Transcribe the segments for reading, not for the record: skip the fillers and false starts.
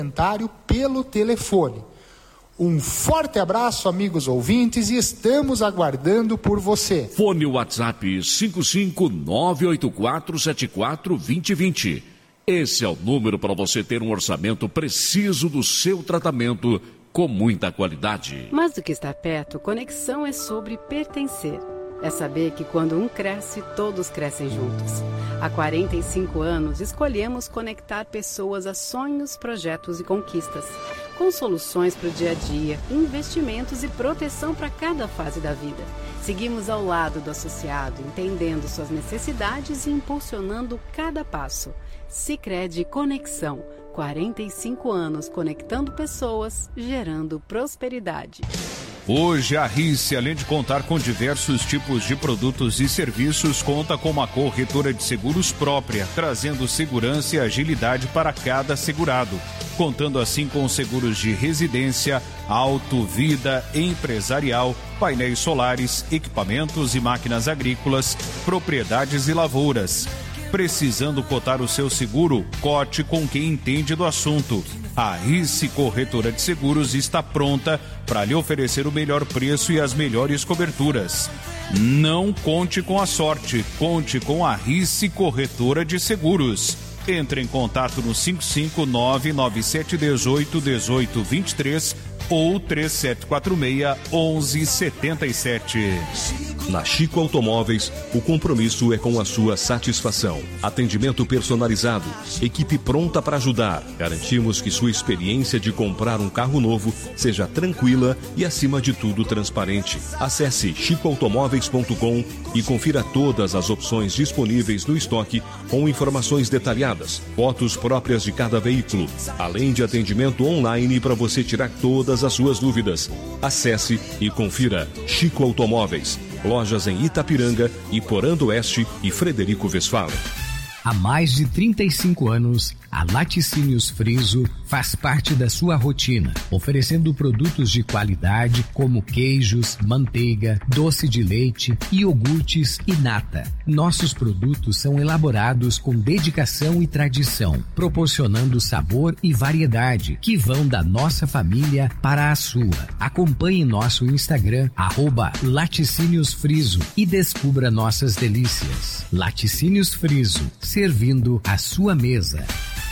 pelo telefone. Um forte abraço, amigos ouvintes, e estamos aguardando por você. Fone WhatsApp 55984742020. Esse é o número para você ter um orçamento preciso do seu tratamento com muita qualidade. Mais do que estar perto, conexão é sobre pertencer. É saber que quando um cresce, todos crescem juntos. Há 45 anos, escolhemos conectar pessoas a sonhos, projetos e conquistas. Com soluções para o dia a dia, investimentos e proteção para cada fase da vida. Seguimos ao lado do associado, entendendo suas necessidades e impulsionando cada passo. Sicredi Conexão. 45 anos conectando pessoas, gerando prosperidade. Hoje a RICE, além de contar com diversos tipos de produtos e serviços, conta com uma corretora de seguros própria, trazendo segurança e agilidade para cada segurado. Contando assim com seguros de residência, auto, vida, empresarial, painéis solares, equipamentos e máquinas agrícolas, propriedades e lavouras. Precisando cotar o seu seguro? Cote com quem entende do assunto. A RICE Corretora de Seguros está pronta para lhe oferecer o melhor preço e as melhores coberturas. Não conte com a sorte, conte com a RICE Corretora de Seguros. Entre em contato no 559-9718-1823 ou 3746-1177. Na Chico Automóveis, o compromisso é com a sua satisfação. Atendimento personalizado, equipe pronta para ajudar. Garantimos que sua experiência de comprar um carro novo seja tranquila e, acima de tudo, transparente. Acesse chicoautomóveis.com e confira todas as opções disponíveis no estoque com informações detalhadas, fotos próprias de cada veículo, além de atendimento online para você tirar todas as suas dúvidas. Acesse e confira Chico Automóveis. Lojas em Itapiranga, Iporã do Oeste e Frederico Westphalen. Há mais de 35 anos, a Laticínios Friso faz parte da sua rotina, oferecendo produtos de qualidade como queijos, manteiga, doce de leite, iogurtes e nata. Nossos produtos são elaborados com dedicação e tradição, proporcionando sabor e variedade que vão da nossa família para a sua. Acompanhe nosso Instagram, @Laticínios Friso, e descubra nossas delícias. Laticínios Friso, servindo a sua mesa.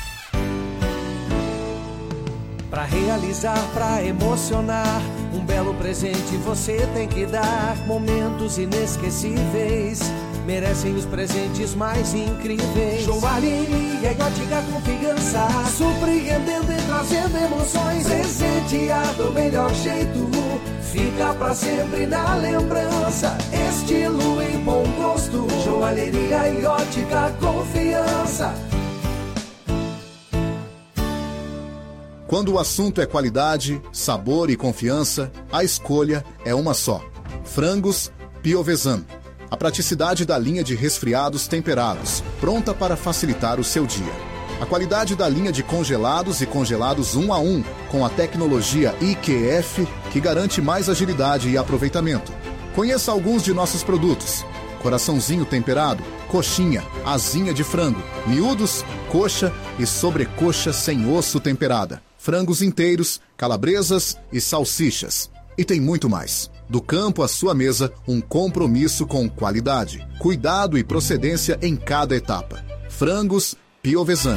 Pra realizar, pra emocionar, um belo presente você tem que dar. Momentos inesquecíveis merecem os presentes mais incríveis. Joalheria e ótica confiança, surpreendendo e trazendo emoções. Presentear do melhor jeito, fica pra sempre na lembrança. Estilo e bom gosto, joalheria e ótica confiança. Quando o assunto é qualidade, sabor e confiança, a escolha é uma só. Frangos Piovesan. A praticidade da linha de resfriados temperados, pronta para facilitar o seu dia. A qualidade da linha de congelados e congelados 1 a 1, com a tecnologia IQF, que garante mais agilidade e aproveitamento. Conheça alguns de nossos produtos: coraçãozinho temperado, coxinha, asinha de frango, miúdos, coxa e sobrecoxa sem osso temperada, frangos inteiros, calabresas e salsichas. E tem muito mais. Do campo à sua mesa, um compromisso com qualidade, cuidado e procedência em cada etapa. Frangos Piovesan.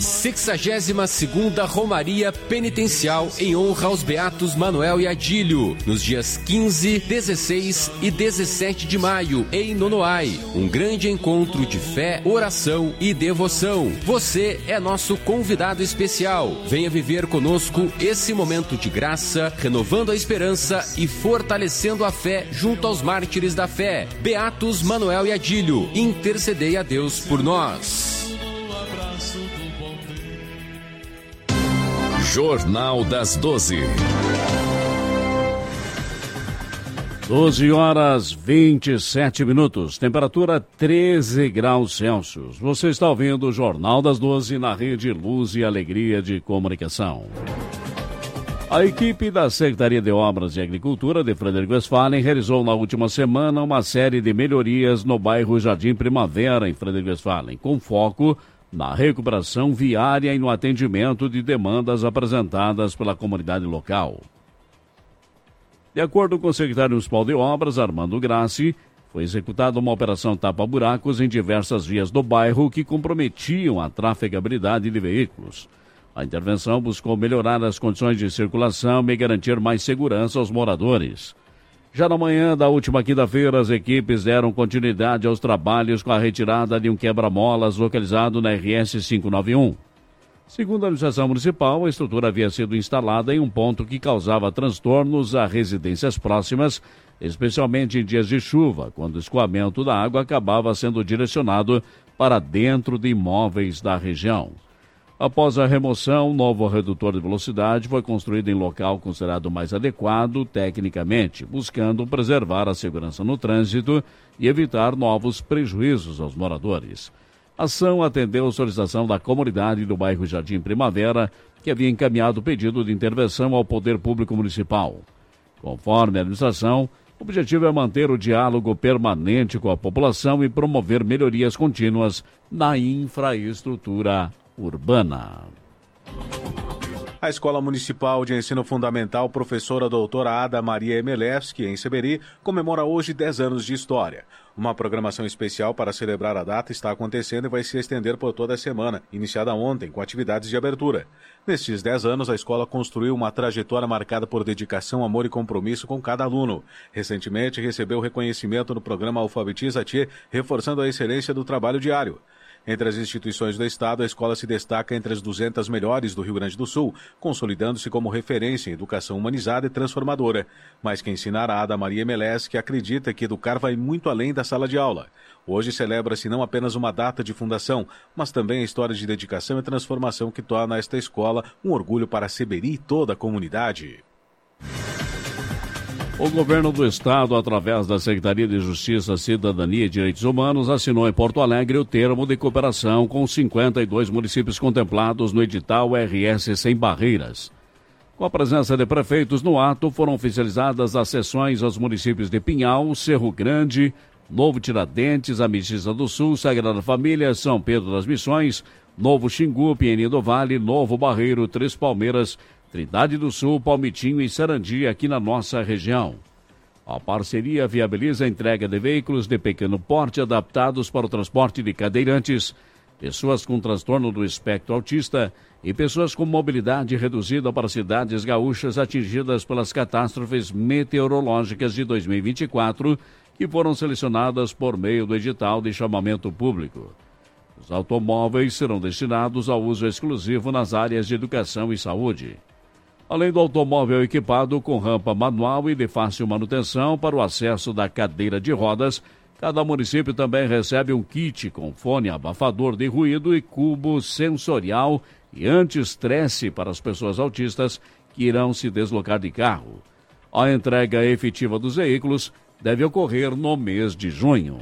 62ª Romaria Penitencial em honra aos Beatos Manuel e Adílio, nos dias 15, 16 e 17 de maio, em Nonoai. Um grande encontro de fé, oração e devoção. Você é nosso convidado especial. Venha viver conosco esse momento de graça, renovando a esperança e fortalecendo a fé junto aos mártires da fé. Beatos Manuel e Adílio, intercedei a Deus por nós. Jornal das 12. 12h27, temperatura 13 graus Celsius. Você está ouvindo o Jornal das 12 na Rede Luz e Alegria de Comunicação. A equipe da Secretaria de Obras e Agricultura de Frederico Westphalen realizou na última semana uma série de melhorias no bairro Jardim Primavera, em Frederico Westphalen, com foco na recuperação viária e no atendimento de demandas apresentadas pela comunidade local. De acordo com o secretário municipal de obras, Armando Grassi, foi executada uma operação tapa-buracos em diversas vias do bairro que comprometiam a trafegabilidade de veículos. A intervenção buscou melhorar as condições de circulação e garantir mais segurança aos moradores. Já na manhã da última quinta-feira, as equipes deram continuidade aos trabalhos com a retirada de um quebra-molas localizado na RS 591. Segundo a administração municipal, a estrutura havia sido instalada em um ponto que causava transtornos a residências próximas, especialmente em dias de chuva, quando o escoamento da água acabava sendo direcionado para dentro de imóveis da região. Após a remoção, um novo redutor de velocidade foi construído em local considerado mais adequado tecnicamente, buscando preservar a segurança no trânsito e evitar novos prejuízos aos moradores. A ação atendeu a solicitação da comunidade do bairro Jardim Primavera, que havia encaminhado o pedido de intervenção ao Poder Público Municipal. Conforme a administração, o objetivo é manter o diálogo permanente com a população e promover melhorias contínuas na infraestrutura urbana. A Escola Municipal de Ensino Fundamental Professora Doutora Ada Maria Emelevski, em Seberi, comemora hoje 10 anos de história. Uma programação especial para celebrar a data está acontecendo e vai se estender por toda a semana, iniciada ontem, com atividades de abertura. Nestes 10 anos, a escola construiu uma trajetória marcada por dedicação, amor e compromisso com cada aluno. Recentemente, recebeu reconhecimento no programa Alfabetiza-Te, reforçando a excelência do trabalho diário. Entre as instituições do Estado, a escola se destaca entre as 200 melhores do Rio Grande do Sul, consolidando-se como referência em educação humanizada e transformadora. Mas quem ensinará a Ada Maria Emelevski acredita que educar vai muito além da sala de aula. Hoje celebra-se não apenas uma data de fundação, mas também a história de dedicação e transformação que torna esta escola um orgulho para Seberi e toda a comunidade. O governo do estado, através da Secretaria de Justiça, Cidadania e Direitos Humanos, assinou em Porto Alegre o termo de cooperação com 52 municípios contemplados no edital RS Sem Barreiras. Com a presença de prefeitos no ato, foram oficializadas as sessões aos municípios de Pinhal, Cerro Grande, Novo Tiradentes, Amizade do Sul, Sagrada Família, São Pedro das Missões, Novo Xingu, Pinheirinho do Vale, Novo Barreiro, Três Palmeiras, Trindade do Sul, Palmitinho e Sarandi, aqui na nossa região. A parceria viabiliza a entrega de veículos de pequeno porte adaptados para o transporte de cadeirantes, pessoas com transtorno do espectro autista e pessoas com mobilidade reduzida para cidades gaúchas atingidas pelas catástrofes meteorológicas de 2024, que foram selecionadas por meio do edital de chamamento público. Os automóveis serão destinados ao uso exclusivo nas áreas de educação e saúde. Além do automóvel equipado com rampa manual e de fácil manutenção para o acesso da cadeira de rodas, cada município também recebe um kit com fone abafador de ruído e cubo sensorial e anti-estresse para as pessoas autistas que irão se deslocar de carro. A entrega efetiva dos veículos deve ocorrer no mês de junho.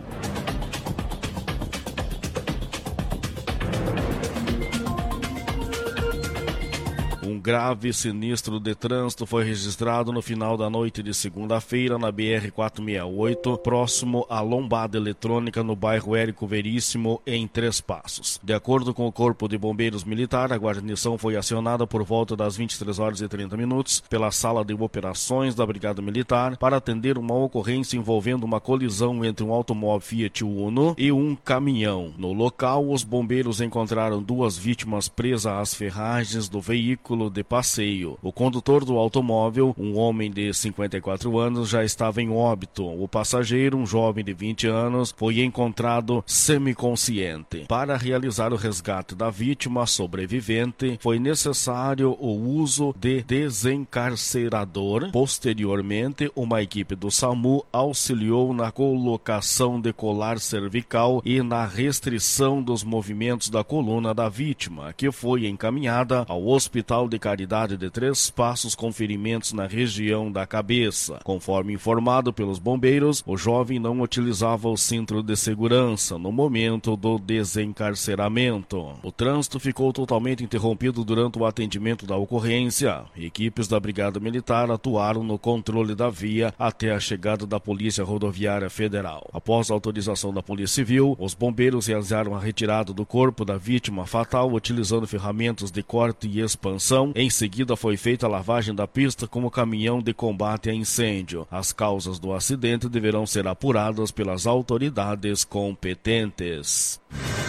Um grave sinistro de trânsito foi registrado no final da noite de segunda-feira na BR-468, próximo à lombada eletrônica no bairro Érico Veríssimo, em Três Passos. De acordo com o Corpo de Bombeiros Militar, a guarnição foi acionada por volta das 23 horas e 30 minutos pela Sala de Operações da Brigada Militar para atender uma ocorrência envolvendo uma colisão entre um automóvel Fiat Uno e um caminhão. No local, os bombeiros encontraram duas vítimas presas às ferragens do veículo de passeio. O condutor do automóvel, um homem de 54 anos, já estava em óbito. O passageiro, um jovem de 20 anos, foi encontrado semiconsciente. Para realizar o resgate da vítima sobrevivente, foi necessário o uso de desencarcerador. Posteriormente, uma equipe do SAMU auxiliou na colocação de colar cervical e na restrição dos movimentos da coluna da vítima, que foi encaminhada ao Hospital Hospital de Caridade de Três Passos com ferimentos na região da cabeça. Conforme informado pelos bombeiros, o jovem não utilizava o cinto de segurança no momento do desencarceramento. O trânsito ficou totalmente interrompido durante o atendimento da ocorrência. Equipes da Brigada Militar atuaram no controle da via até a chegada da Polícia Rodoviária Federal. Após a autorização da Polícia Civil, os bombeiros realizaram a retirada do corpo da vítima fatal utilizando ferramentas de corte e expansão. Em seguida foi feita a lavagem da pista com o caminhão de combate a incêndio. As causas do acidente deverão ser apuradas pelas autoridades competentes.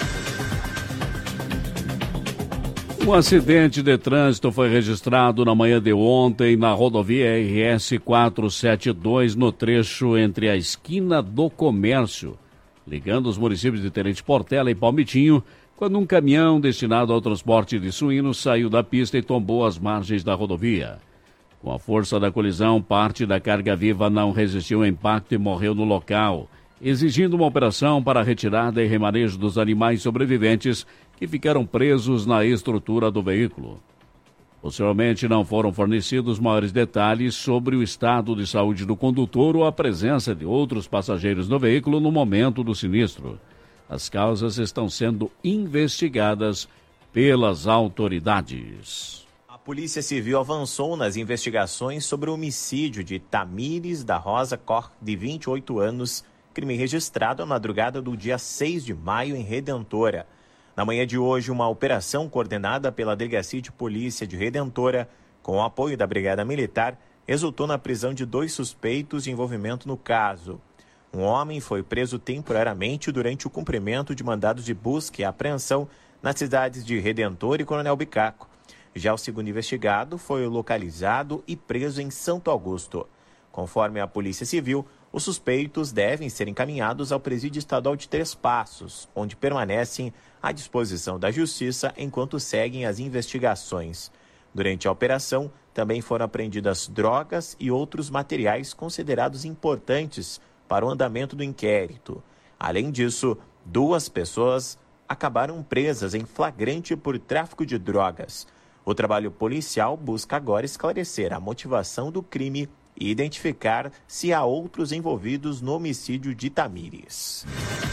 Um acidente de trânsito foi registrado na manhã de ontem na rodovia RS 472 no trecho entre a esquina do Comércio, ligando os municípios de Tenente Portela e Palmitinho, quando um caminhão destinado ao transporte de suínos saiu da pista e tombou as margens da rodovia. Com a força da colisão, parte da carga viva não resistiu ao impacto e morreu no local, exigindo uma operação para a retirada e remanejo dos animais sobreviventes que ficaram presos na estrutura do veículo. Posteriormente, não foram fornecidos maiores detalhes sobre o estado de saúde do condutor ou a presença de outros passageiros no veículo no momento do sinistro. As causas estão sendo investigadas pelas autoridades. A Polícia Civil avançou nas investigações sobre o homicídio de Tamires da Rosa Cor, de 28 anos, crime registrado na madrugada do dia 6 de maio em Redentora. Na manhã de hoje, uma operação coordenada pela Delegacia de Polícia de Redentora, com o apoio da Brigada Militar, resultou na prisão de 2 suspeitos de envolvimento no caso. Um homem foi preso temporariamente durante o cumprimento de mandados de busca e apreensão nas cidades de Redentor e Coronel Bicaco. Já o segundo investigado foi localizado e preso em Santo Augusto. Conforme a Polícia Civil, os suspeitos devem ser encaminhados ao Presídio Estadual de Três Passos, onde permanecem à disposição da Justiça enquanto seguem as investigações. Durante a operação, também foram apreendidas drogas e outros materiais considerados importantes para o andamento do inquérito. Além disso, 2 pessoas acabaram presas em flagrante por tráfico de drogas. O trabalho policial busca agora esclarecer a motivação do crime e identificar se há outros envolvidos no homicídio de Tamires.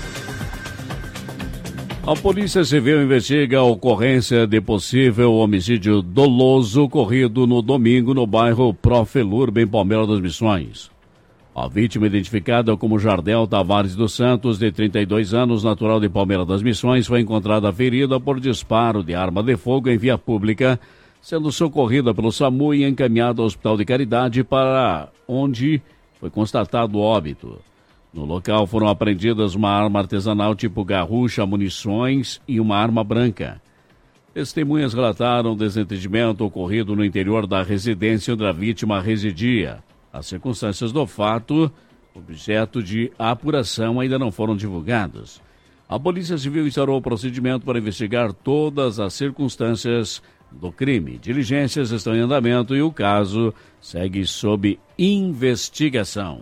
A Polícia Civil investiga a ocorrência de possível homicídio doloso ocorrido no domingo no bairro Profelurbe, em Palmeira das Missões. A vítima, identificada como Jardel Tavares dos Santos, de 32 anos, natural de Palmeira das Missões, foi encontrada ferida por disparo de arma de fogo em via pública, sendo socorrida pelo SAMU e encaminhada ao Hospital de Caridade, para onde foi constatado o óbito. No local foram apreendidas uma arma artesanal tipo garrucha, munições e uma arma branca. Testemunhas relataram o desentendimento ocorrido no interior da residência onde a vítima residia. As circunstâncias do fato, objeto de apuração, ainda não foram divulgadas. A Polícia Civil instaurou o procedimento para investigar todas as circunstâncias do crime. Diligências estão em andamento e o caso segue sob investigação.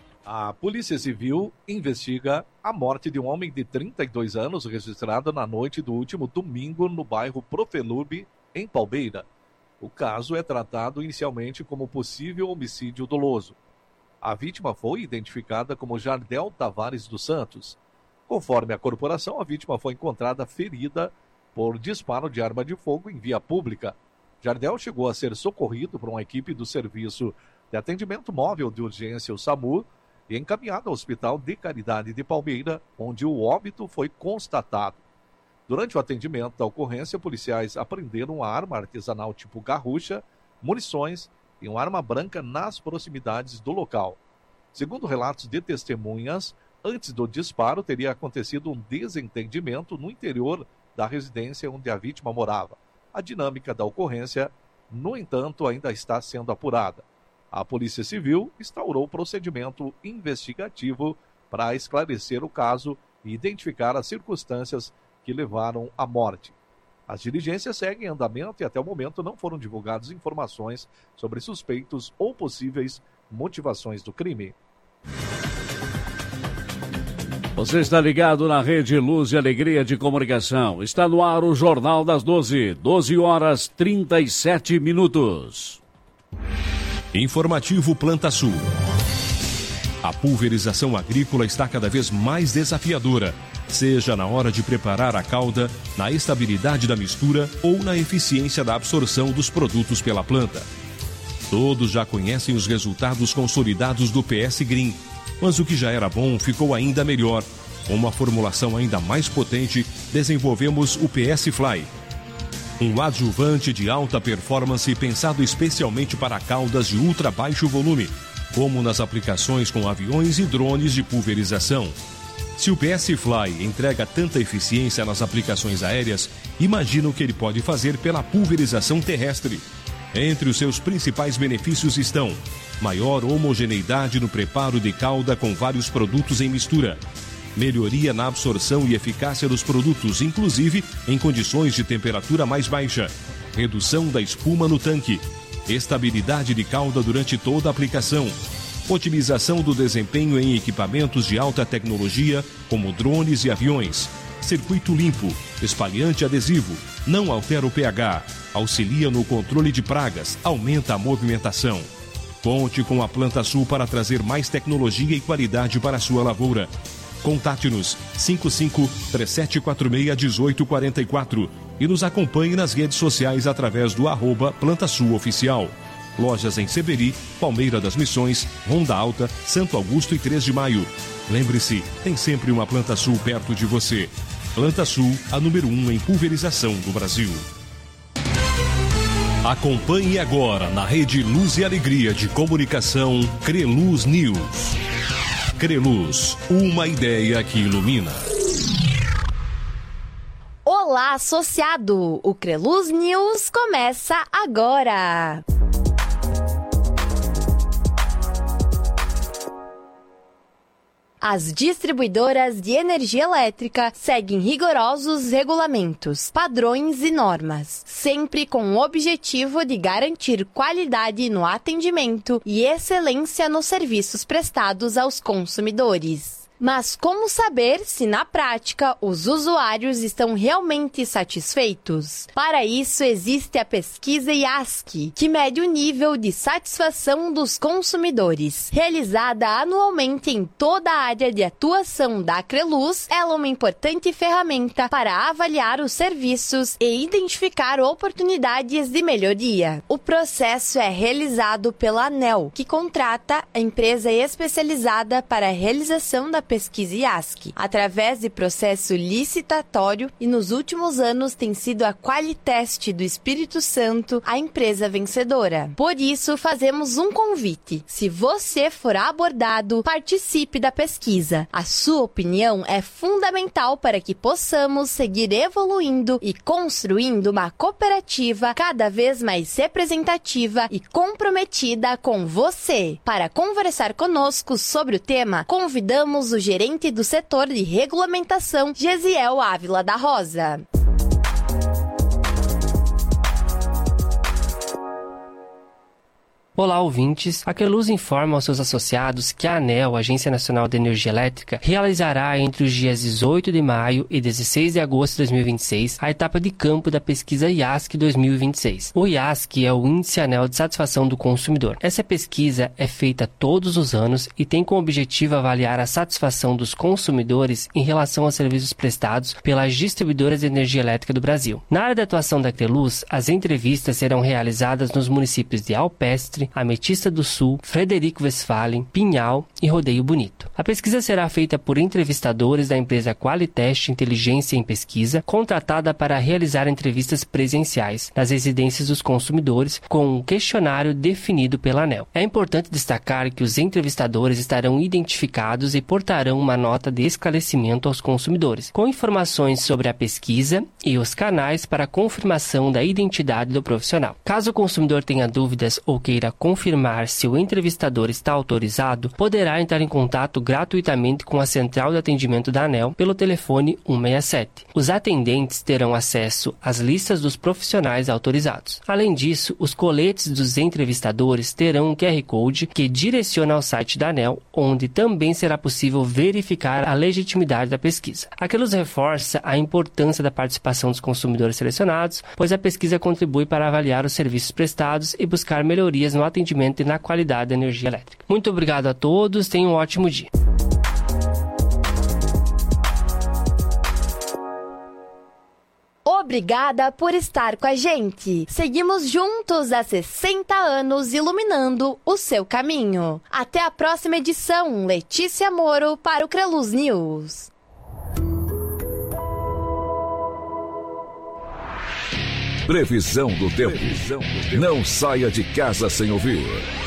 A Polícia Civil investiga a morte de um homem de 32 anos registrado na noite do último domingo no bairro Profelurbe, em Palmeira. O caso é tratado inicialmente como possível homicídio doloso. A vítima foi identificada como Jardel Tavares dos Santos. Conforme a corporação, a vítima foi encontrada ferida por disparo de arma de fogo em via pública. Jardel chegou a ser socorrido por uma equipe do Serviço de Atendimento Móvel de Urgência, o SAMU, e encaminhado ao Hospital de Caridade de Palmeira, onde o óbito foi constatado. Durante o atendimento da ocorrência, policiais apreenderam uma arma artesanal tipo garrucha, munições e uma arma branca nas proximidades do local. Segundo relatos de testemunhas, antes do disparo teria acontecido um desentendimento no interior da residência onde a vítima morava. A dinâmica da ocorrência, no entanto, ainda está sendo apurada. A Polícia Civil instaurou o procedimento investigativo para esclarecer o caso e identificar as circunstâncias que levaram à morte. As diligências seguem em andamento e até o momento não foram divulgadas informações sobre suspeitos ou possíveis motivações do crime. Você está ligado na Rede Luz e Alegria de Comunicação. Está no ar o Jornal das 12. 12 horas 37 minutos. Informativo Planta Sul. A pulverização agrícola está cada vez mais desafiadora, seja na hora de preparar a calda, na estabilidade da mistura ou na eficiência da absorção dos produtos pela planta. Todos já conhecem os resultados consolidados do PS Green, mas o que já era bom ficou ainda melhor. Com uma formulação ainda mais potente, desenvolvemos o PS Fly. Um adjuvante de alta performance pensado especialmente para caldas de ultra baixo volume, como nas aplicações com aviões e drones de pulverização. Se o PS Fly entrega tanta eficiência nas aplicações aéreas, imagina o que ele pode fazer pela pulverização terrestre. Entre os seus principais benefícios estão maior homogeneidade no preparo de calda com vários produtos em mistura, melhoria na absorção e eficácia dos produtos, inclusive em condições de temperatura mais baixa, redução da espuma no tanque, estabilidade de calda durante toda a aplicação, otimização do desempenho em equipamentos de alta tecnologia, como drones e aviões, circuito limpo, espalhante adesivo, não altera o pH, auxilia no controle de pragas, aumenta a movimentação. Conte com a Planta Sul para trazer mais tecnologia e qualidade para a sua lavoura. Contate-nos 55-3746-1844 e nos acompanhe nas redes sociais através do @PlantaSulOficial. Lojas em Seberi, Palmeira das Missões, Ronda Alta, Santo Augusto e 3 de Maio. Lembre-se, tem sempre uma Planta Sul perto de você. Planta Sul, a número 1 em pulverização do Brasil. Acompanhe agora na Rede Luz e Alegria de Comunicação, Creluz News. Creluz, uma ideia que ilumina. Olá, associado! O Creluz News começa agora! As distribuidoras de energia elétrica seguem rigorosos regulamentos, padrões e normas, sempre com o objetivo de garantir qualidade no atendimento e excelência nos serviços prestados aos consumidores. Mas como saber se, na prática, os usuários estão realmente satisfeitos? Para isso, existe a pesquisa IASC, que mede o nível de satisfação dos consumidores. Realizada anualmente em toda a área de atuação da Creluz, ela é uma importante ferramenta para avaliar os serviços e identificar oportunidades de melhoria. O processo é realizado pela ANEEL, que contrata a empresa especializada para a realização da pesquisa IASC, através de processo licitatório, e nos últimos anos tem sido a Qualitest do Espírito Santo a empresa vencedora. Por isso, fazemos um convite. Se você for abordado, participe da pesquisa. A sua opinião é fundamental para que possamos seguir evoluindo e construindo uma cooperativa cada vez mais representativa e comprometida com você. Para conversar conosco sobre o tema, convidamos o gerente do setor de regulamentação, Gesiel Ávila da Rosa. Olá, ouvintes. A Creluz informa aos seus associados que a ANEEL, Agência Nacional de Energia Elétrica, realizará entre os dias 18 de maio e 16 de agosto de 2026 a etapa de campo da pesquisa IASC 2026. O IASC é o Índice Anel de Satisfação do Consumidor. Essa pesquisa é feita todos os anos e tem como objetivo avaliar a satisfação dos consumidores em relação aos serviços prestados pelas distribuidoras de energia elétrica do Brasil. Na área de atuação da Creluz, as entrevistas serão realizadas nos municípios de Alpestre, Ametista do Sul, Frederico Westphalen, Pinhal e Rodeio Bonito. A pesquisa será feita por entrevistadores da empresa Qualitest Inteligência em Pesquisa, contratada para realizar entrevistas presenciais nas residências dos consumidores, com um questionário definido pela ANEEL. É importante destacar que os entrevistadores estarão identificados e portarão uma nota de esclarecimento aos consumidores, com informações sobre a pesquisa e os canais para confirmação da identidade do profissional. Caso o consumidor tenha dúvidas ou queira confirmar se o entrevistador está autorizado, poderá entrar em contato gratuitamente com a central de atendimento da ANEEL pelo telefone 167. Os atendentes terão acesso às listas dos profissionais autorizados. Além disso, os coletes dos entrevistadores terão um QR Code que direciona ao site da ANEEL, onde também será possível verificar a legitimidade da pesquisa. Aqueles reforça a importância da participação dos consumidores selecionados, pois a pesquisa contribui para avaliar os serviços prestados e buscar melhorias no atendimento e na qualidade da energia elétrica. Muito obrigado a todos, tenham um ótimo dia. Obrigada por estar com a gente. Seguimos juntos há 60 anos iluminando o seu caminho. Até a próxima edição. Letícia Moro para o Creluz News. Previsão do tempo. Não saia de casa sem ouvir.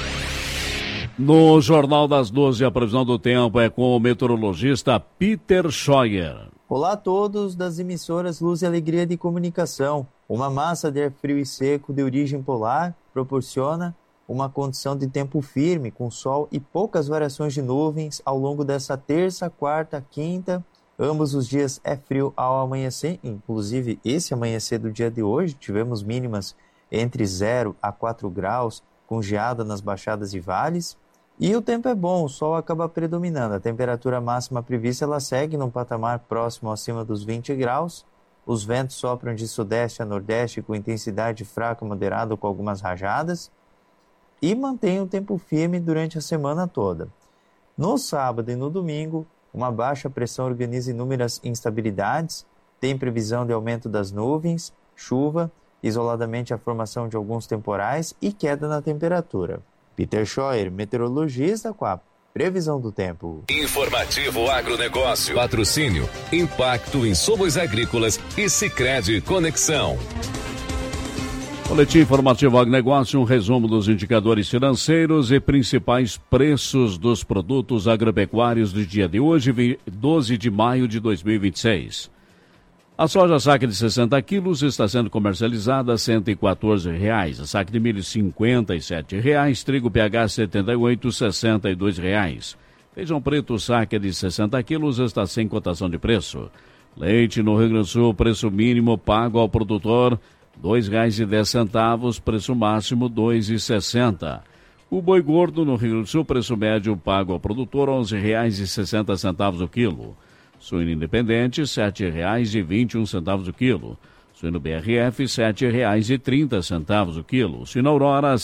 No Jornal das 12, a previsão do tempo é com o meteorologista Peter Scheuer. Olá a todos das emissoras Luz e Alegria de Comunicação. Uma massa de ar frio e seco de origem polar proporciona uma condição de tempo firme, com sol e poucas variações de nuvens ao longo dessa terça, quarta, quinta. Ambos os dias é frio ao amanhecer, inclusive esse amanhecer do dia de hoje, tivemos mínimas entre 0 a 4 graus, com geada nas baixadas e vales. E o tempo é bom, o sol acaba predominando. A temperatura máxima prevista ela segue num patamar próximo acima dos 20 graus. Os ventos sopram de sudeste a nordeste com intensidade fraca moderada com algumas rajadas. E mantém o tempo firme durante a semana toda. No sábado e no domingo, uma baixa pressão organiza inúmeras instabilidades, tem previsão de aumento das nuvens, chuva, isoladamente a formação de alguns temporais e queda na temperatura. Peter Scheuer, meteorologista, com a previsão do tempo. Informativo Agronegócio. Patrocínio, impacto em insumos agrícolas e Sicredi Conexão. Boletim informativo Agronegócio, um resumo dos indicadores financeiros e principais preços dos produtos agropecuários do dia de hoje, 12 de maio de 2026. A soja saca de 60 quilos está sendo comercializada a R$ 114,00. A saca de milho R$ 57,00. Trigo PH 78, R$ 62,00. Feijão preto saca de 60 quilos está sem cotação de preço. Leite no Rio Grande do Sul, preço mínimo pago ao produtor R$ 2,10, preço máximo R$ 2,60. O boi gordo no Rio Grande do Sul, preço médio pago ao produtor R$ 11,60 o quilo. Suíno independente, R$ 7,21 o quilo. Suíno BRF, R$ 7,30 o quilo. Suíno Aurora, R$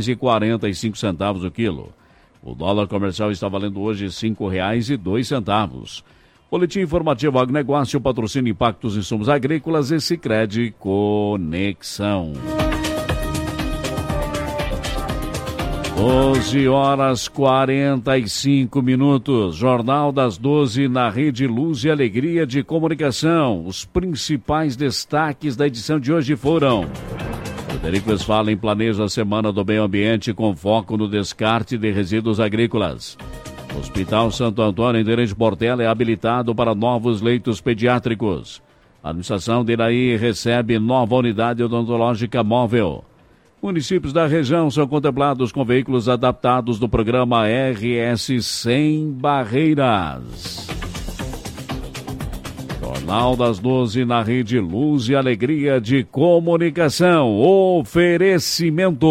6,45 o quilo. O dólar comercial está valendo hoje R$ 5,02. Boletim informativo Agronegócio, patrocínio Impactos em Insumos Agrícolas e Sicredi Conexão. 12h45. Jornal das 12 na Rede Luz e Alegria de Comunicação. Os principais destaques da edição de hoje foram: Frederico Westphalen planeja a Semana do Meio Ambiente com foco no descarte de resíduos agrícolas. Hospital Santo Antônio em Terence Portela é habilitado para novos leitos pediátricos. A administração de Iraí recebe nova unidade odontológica móvel. Municípios da região são contemplados com veículos adaptados do programa RS Sem Barreiras. Jornal das 12 na Rede Luz e Alegria de Comunicação. Oferecimento.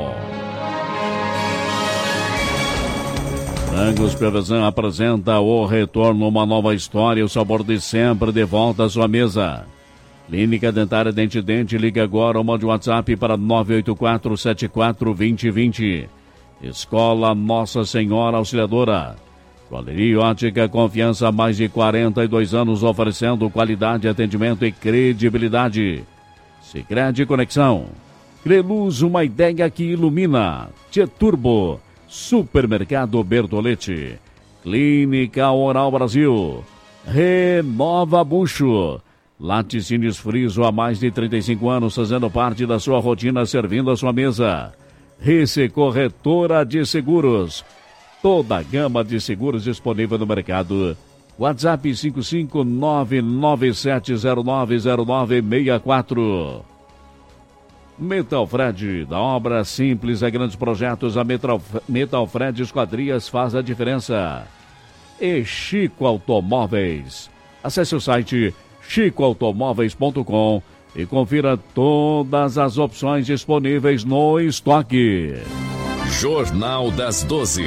Frangos Piovesan apresenta o retorno, uma nova história, o sabor de sempre de volta à sua mesa. Clínica Dentária Dente Dente, liga agora ou mande WhatsApp para 984-74-2020. Escola Nossa Senhora Auxiliadora. Joalheria Ótica, confiança há mais de 42 anos, oferecendo qualidade, atendimento e credibilidade. Sicredi Conexão. Creluz, uma ideia que ilumina. Tieturbo. Supermercado Bertolete. Clínica Oral Brasil. Renova Bucho. Laticínios Friso há mais de 35 anos, fazendo parte da sua rotina, servindo a sua mesa. Rice Corretora de Seguros. Toda a gama de seguros disponível no mercado. WhatsApp 55997090964. Metalfred, da obra simples a grandes projetos, a Metalfred Esquadrias faz a diferença. E Chico Automóveis. Acesse o site chicoautomóveis.com e confira todas as opções disponíveis no estoque. Jornal das 12.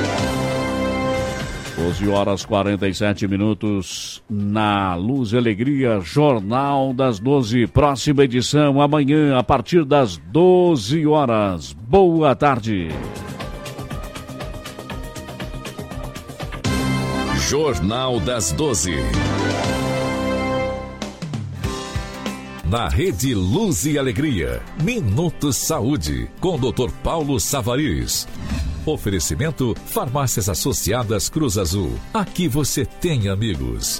12h47 na Luz e Alegria, Jornal das 12. Próxima edição amanhã a partir das 12 horas. Boa tarde. Jornal das 12. Na Rede Luz e Alegria, Minutos Saúde, com Dr. Paulo Savariz. Oferecimento Farmácias Associadas Cruz Azul. Aqui você tem amigos.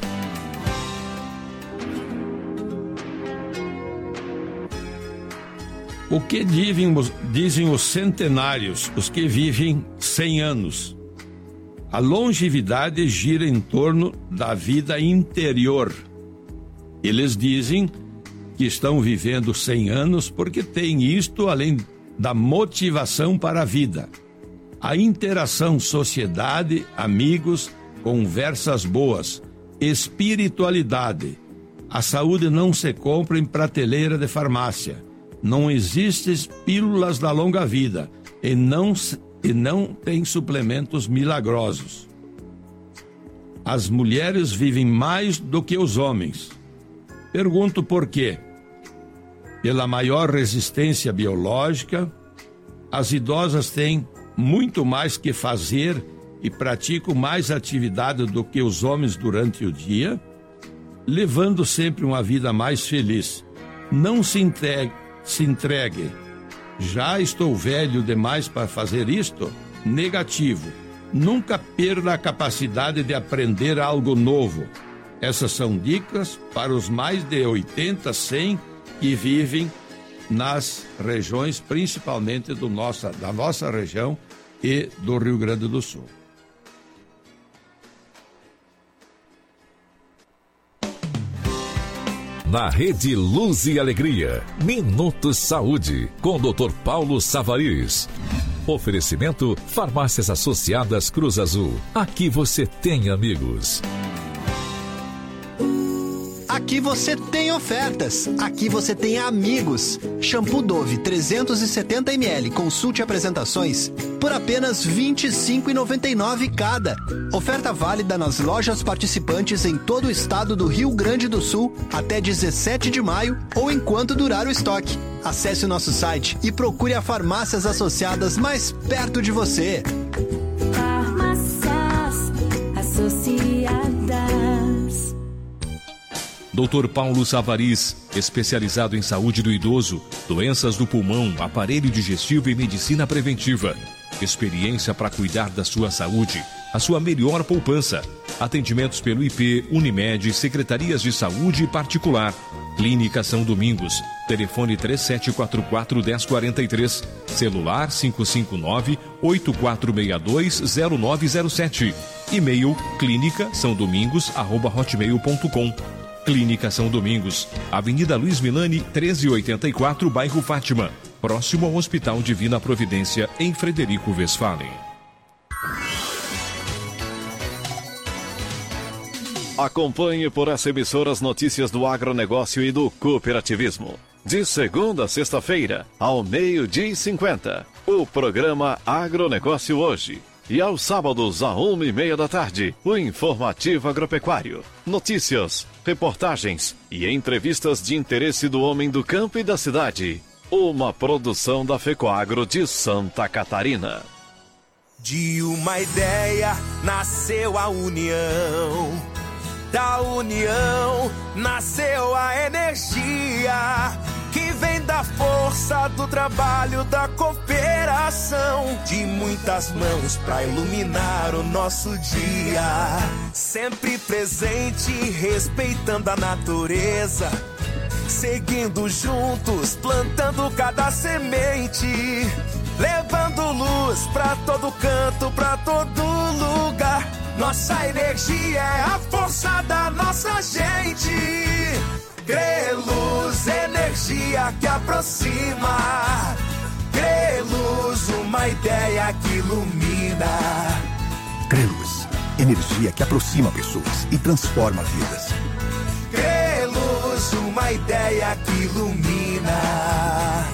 O que dizem os centenários, os que vivem 100 anos? A longevidade gira em torno da vida interior. Eles dizem que estão vivendo 100 anos porque têm isto além da motivação para a vida. A interação, sociedade, amigos, conversas boas, espiritualidade. A saúde não se compra em prateleira de farmácia. Não existem pílulas da longa vida e não tem suplementos milagrosos. As mulheres vivem mais do que os homens. Pergunto por quê? Pela maior resistência biológica, as idosas têm muito mais que fazer e praticam mais atividade do que os homens durante o dia, levando sempre uma vida mais feliz. Não se entregue. Já estou velho demais para fazer isto? Negativo. Nunca perda a capacidade de aprender algo novo. Essas são dicas para os mais de 80, 100 que vivem nas regiões, principalmente da nossa região e do Rio Grande do Sul. Na Rede Luz e Alegria, Minutos Saúde, com Dr. Paulo Savariz. Oferecimento Farmácias Associadas Cruz Azul. Aqui você tem amigos. Aqui você tem ofertas. Aqui você tem amigos. Shampoo Dove 370 ml, consulte apresentações por apenas R$ 25,99 cada. Oferta válida nas lojas participantes em todo o estado do Rio Grande do Sul até 17 de maio ou enquanto durar o estoque. Acesse o nosso site e procure a Farmácias Associadas mais perto de você. Farmácias Associadas. Dr. Paulo Savariz, especializado em saúde do idoso, doenças do pulmão, aparelho digestivo e medicina preventiva. Experiência para cuidar da sua saúde, a sua melhor poupança. Atendimentos pelo IP, Unimed, Secretarias de Saúde Particular. Clínica São Domingos. Telefone 3744-1043. Celular 559-8462-0907. E-mail clinicasaodomingos@hotmail.com. Clínica São Domingos, Avenida Luiz Milani, 1384, bairro Fátima, próximo ao Hospital Divina Providência, em Frederico Westphalen. Acompanhe por essa emissora as notícias do agronegócio e do cooperativismo. De segunda a sexta-feira, ao 12h50, o programa Agronegócio Hoje. E aos sábados, à 1h30 da tarde, o Informativo Agropecuário. Notícias, reportagens e entrevistas de interesse do homem do campo e da cidade. Uma produção da FECOAGRO de Santa Catarina. De uma ideia nasceu a união. Da união nasceu a energia que vem da força do trabalho, da cooperação, de muitas mãos pra iluminar o nosso dia. Sempre presente, respeitando a natureza, seguindo juntos, plantando cada semente, levando luz pra todo canto, pra todo lugar. Nossa energia é a força da nossa gente. Creluz, energia que aproxima. Creluz, uma ideia que ilumina. Creluz, energia que aproxima pessoas e transforma vidas. Creluz, uma ideia que ilumina.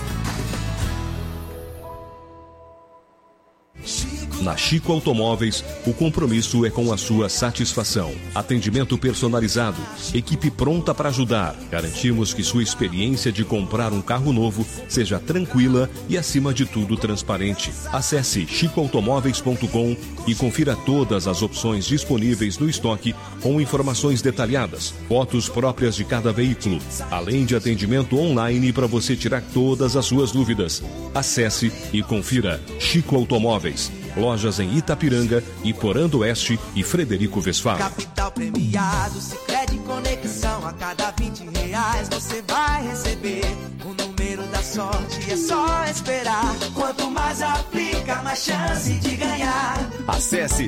Na Chico Automóveis, o compromisso é com a sua satisfação. Atendimento personalizado, equipe pronta para ajudar. Garantimos que sua experiência de comprar um carro novo seja tranquila e, acima de tudo, transparente. Acesse chicoautomóveis.com e confira todas as opções disponíveis no estoque com informações detalhadas, fotos próprias de cada veículo, além de atendimento online para você tirar todas as suas dúvidas. Acesse e confira Chico Automóveis. Lojas em Itapiranga, Iporã do Oeste e Frederico Westphal. Capital premiado, Sicredi Conexão. A cada R$20 você vai receber o número da sorte. É só esperar. Quanto mais aplica, mais chance de ganhar. Acesse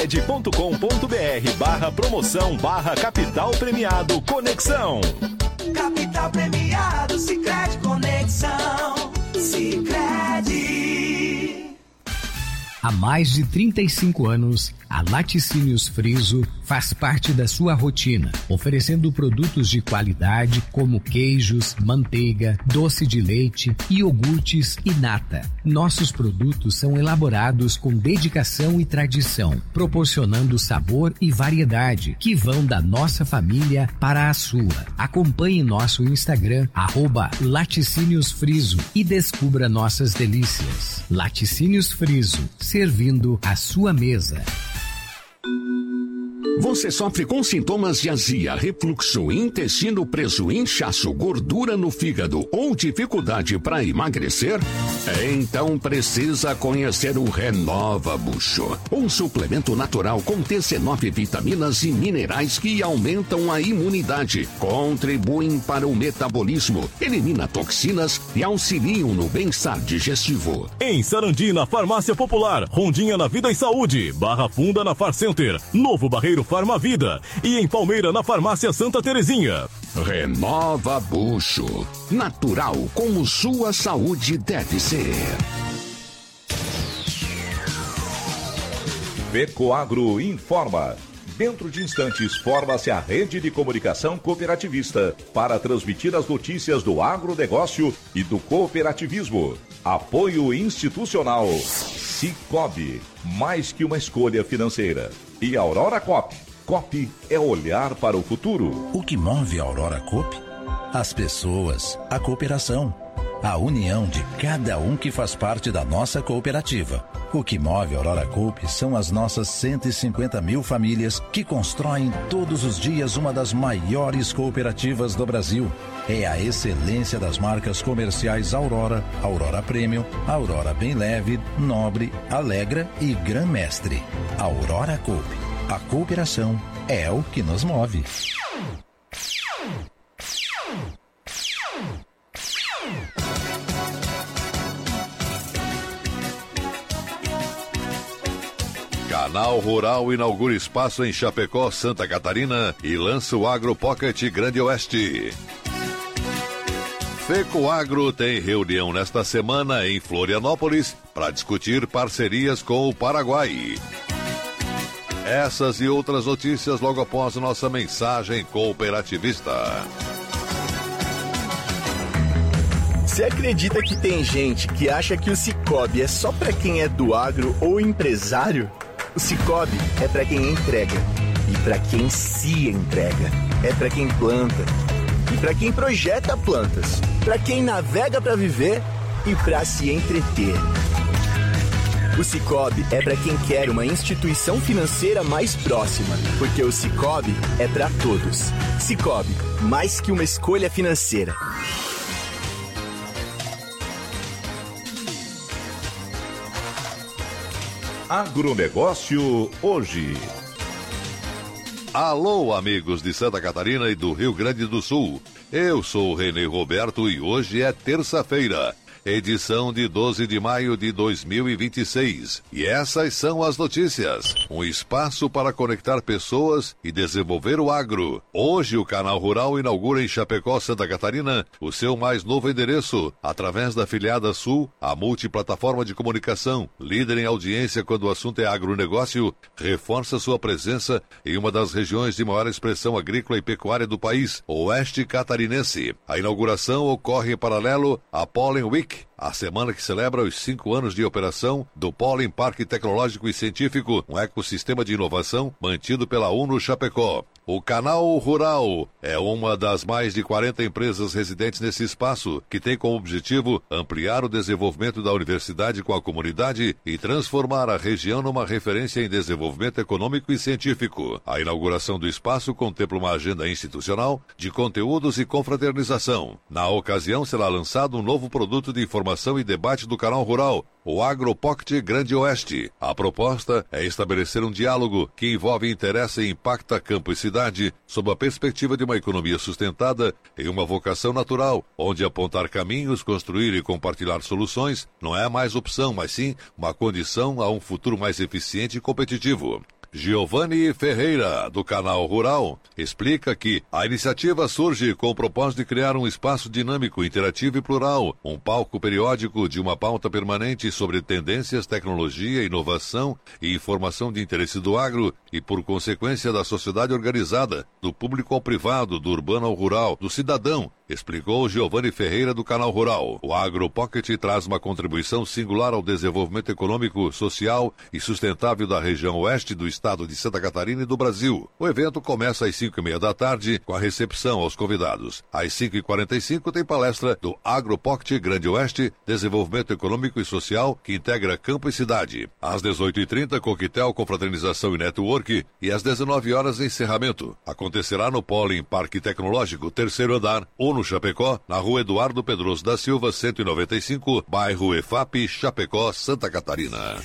sicredi.com.br/promoção/capital premiado Conexão. Capital premiado, Sicredi Conexão. Sicredi. Há mais de 35 anos, a Laticínios Friso faz parte da sua rotina, oferecendo produtos de qualidade como queijos, manteiga, doce de leite, iogurtes e nata. Nossos produtos são elaborados com dedicação e tradição, proporcionando sabor e variedade que vão da nossa família para a sua. Acompanhe nosso Instagram, @Laticínios Friso, e descubra nossas delícias. Laticínios Friso, servindo a sua mesa. Você sofre com sintomas de azia, refluxo, intestino preso, inchaço, gordura no fígado ou dificuldade para emagrecer? Então precisa conhecer o Renova Bucho, um suplemento natural com 19 vitaminas e minerais que aumentam a imunidade, contribuem para o metabolismo, elimina toxinas e auxiliam no bem-estar digestivo. Em Sarandi, na Farmácia Popular, Rondinha na Vida e Saúde, Barra Funda na Far Center, Novo Barreiro Farmavida e em Palmeira na Farmácia Santa Terezinha. Renova Bucho, natural como sua saúde deve ser. Fecoagro informa. Dentro de instantes, forma-se a rede de comunicação cooperativista para transmitir as notícias do agronegócio e do cooperativismo. Apoio institucional. Cicobi, mais que uma escolha financeira. E Aurora Coop. Coop é olhar para o futuro. O que move a Aurora Coop? As pessoas, a cooperação, a união de cada um que faz parte da nossa cooperativa. O que move a Aurora Coop são as nossas 150 mil famílias que constroem todos os dias uma das maiores cooperativas do Brasil. É a excelência das marcas comerciais Aurora, Aurora Premium, Aurora Bem Leve, Nobre, Alegra e Gran Mestre. Aurora Coop. A cooperação é o que nos move. Canal Rural inaugura espaço em Chapecó, Santa Catarina e lança o Agro Pocket Grande Oeste. Fecoagro tem reunião nesta semana em Florianópolis para discutir parcerias com o Paraguai. Essas e outras notícias logo após nossa mensagem cooperativista. Você acredita que tem gente que acha que o Cicobi é só para quem é do agro ou empresário? O Cicobi é para quem entrega e para quem se entrega. É para quem planta e para quem projeta plantas, para quem navega para viver e para se entreter. O Cicobi é para quem quer uma instituição financeira mais próxima, porque o Cicobi é para todos. Cicobi, mais que uma escolha financeira. Agronegócio hoje. Alô, amigos de Santa Catarina e do Rio Grande do Sul. Eu sou o Renê Roberto e hoje é terça-feira. edição de 12 de maio de 2026. E essas são as notícias. Um espaço para conectar pessoas e desenvolver o agro. Hoje o Canal Rural inaugura em Chapecó, Santa Catarina, o seu mais novo endereço, através da Afiliada Sul, a multiplataforma de comunicação, líder em audiência quando o assunto é agronegócio, reforça sua presença em uma das regiões de maior expressão agrícola e pecuária do país, o Oeste Catarinense. A inauguração ocorre em paralelo à Pollen Week, a semana que celebra os 5 anos de operação do Pollen Parque Tecnológico e Científico, um ecossistema de inovação mantido pela UNO Chapecó. O Canal Rural é uma das mais de 40 empresas residentes nesse espaço, que tem como objetivo ampliar o desenvolvimento da universidade com a comunidade e transformar a região numa referência em desenvolvimento econômico e científico. A inauguração do espaço contempla uma agenda institucional de conteúdos e confraternização. Na ocasião, será lançado um novo produto de informação e debate do Canal Rural, o AgroPocket Grande Oeste. A proposta é estabelecer um diálogo que envolve interesse e impacta campo e cidade sob a perspectiva de uma economia sustentada em uma vocação natural, onde apontar caminhos, construir e compartilhar soluções não é mais opção, mas sim uma condição a um futuro mais eficiente e competitivo. Giovanni Ferreira, do Canal Rural, explica que a iniciativa surge com o propósito de criar um espaço dinâmico, interativo e plural, um palco periódico de uma pauta permanente sobre tendências, tecnologia, inovação e informação de interesse do agro e, por consequência, da sociedade organizada, do público ao privado, do urbano ao rural, do cidadão, explicou Giovanni Ferreira, do Canal Rural. O AgroPocket traz uma contribuição singular ao desenvolvimento econômico, social e sustentável da região oeste do estado de Santa Catarina e do Brasil. O evento começa às 5h30 da tarde, com a recepção aos convidados. Às 5h45 tem palestra do AgroPocket Grande Oeste, Desenvolvimento Econômico e Social, que integra campo e cidade. Às 18h30, coquetel, confraternização e network, e às 19 horas encerramento. Acontecerá no Pollen Parque Tecnológico, terceiro andar, ou no Chapecó, na rua Eduardo Pedroso da Silva, 195, bairro EFAP, Chapecó, Santa Catarina.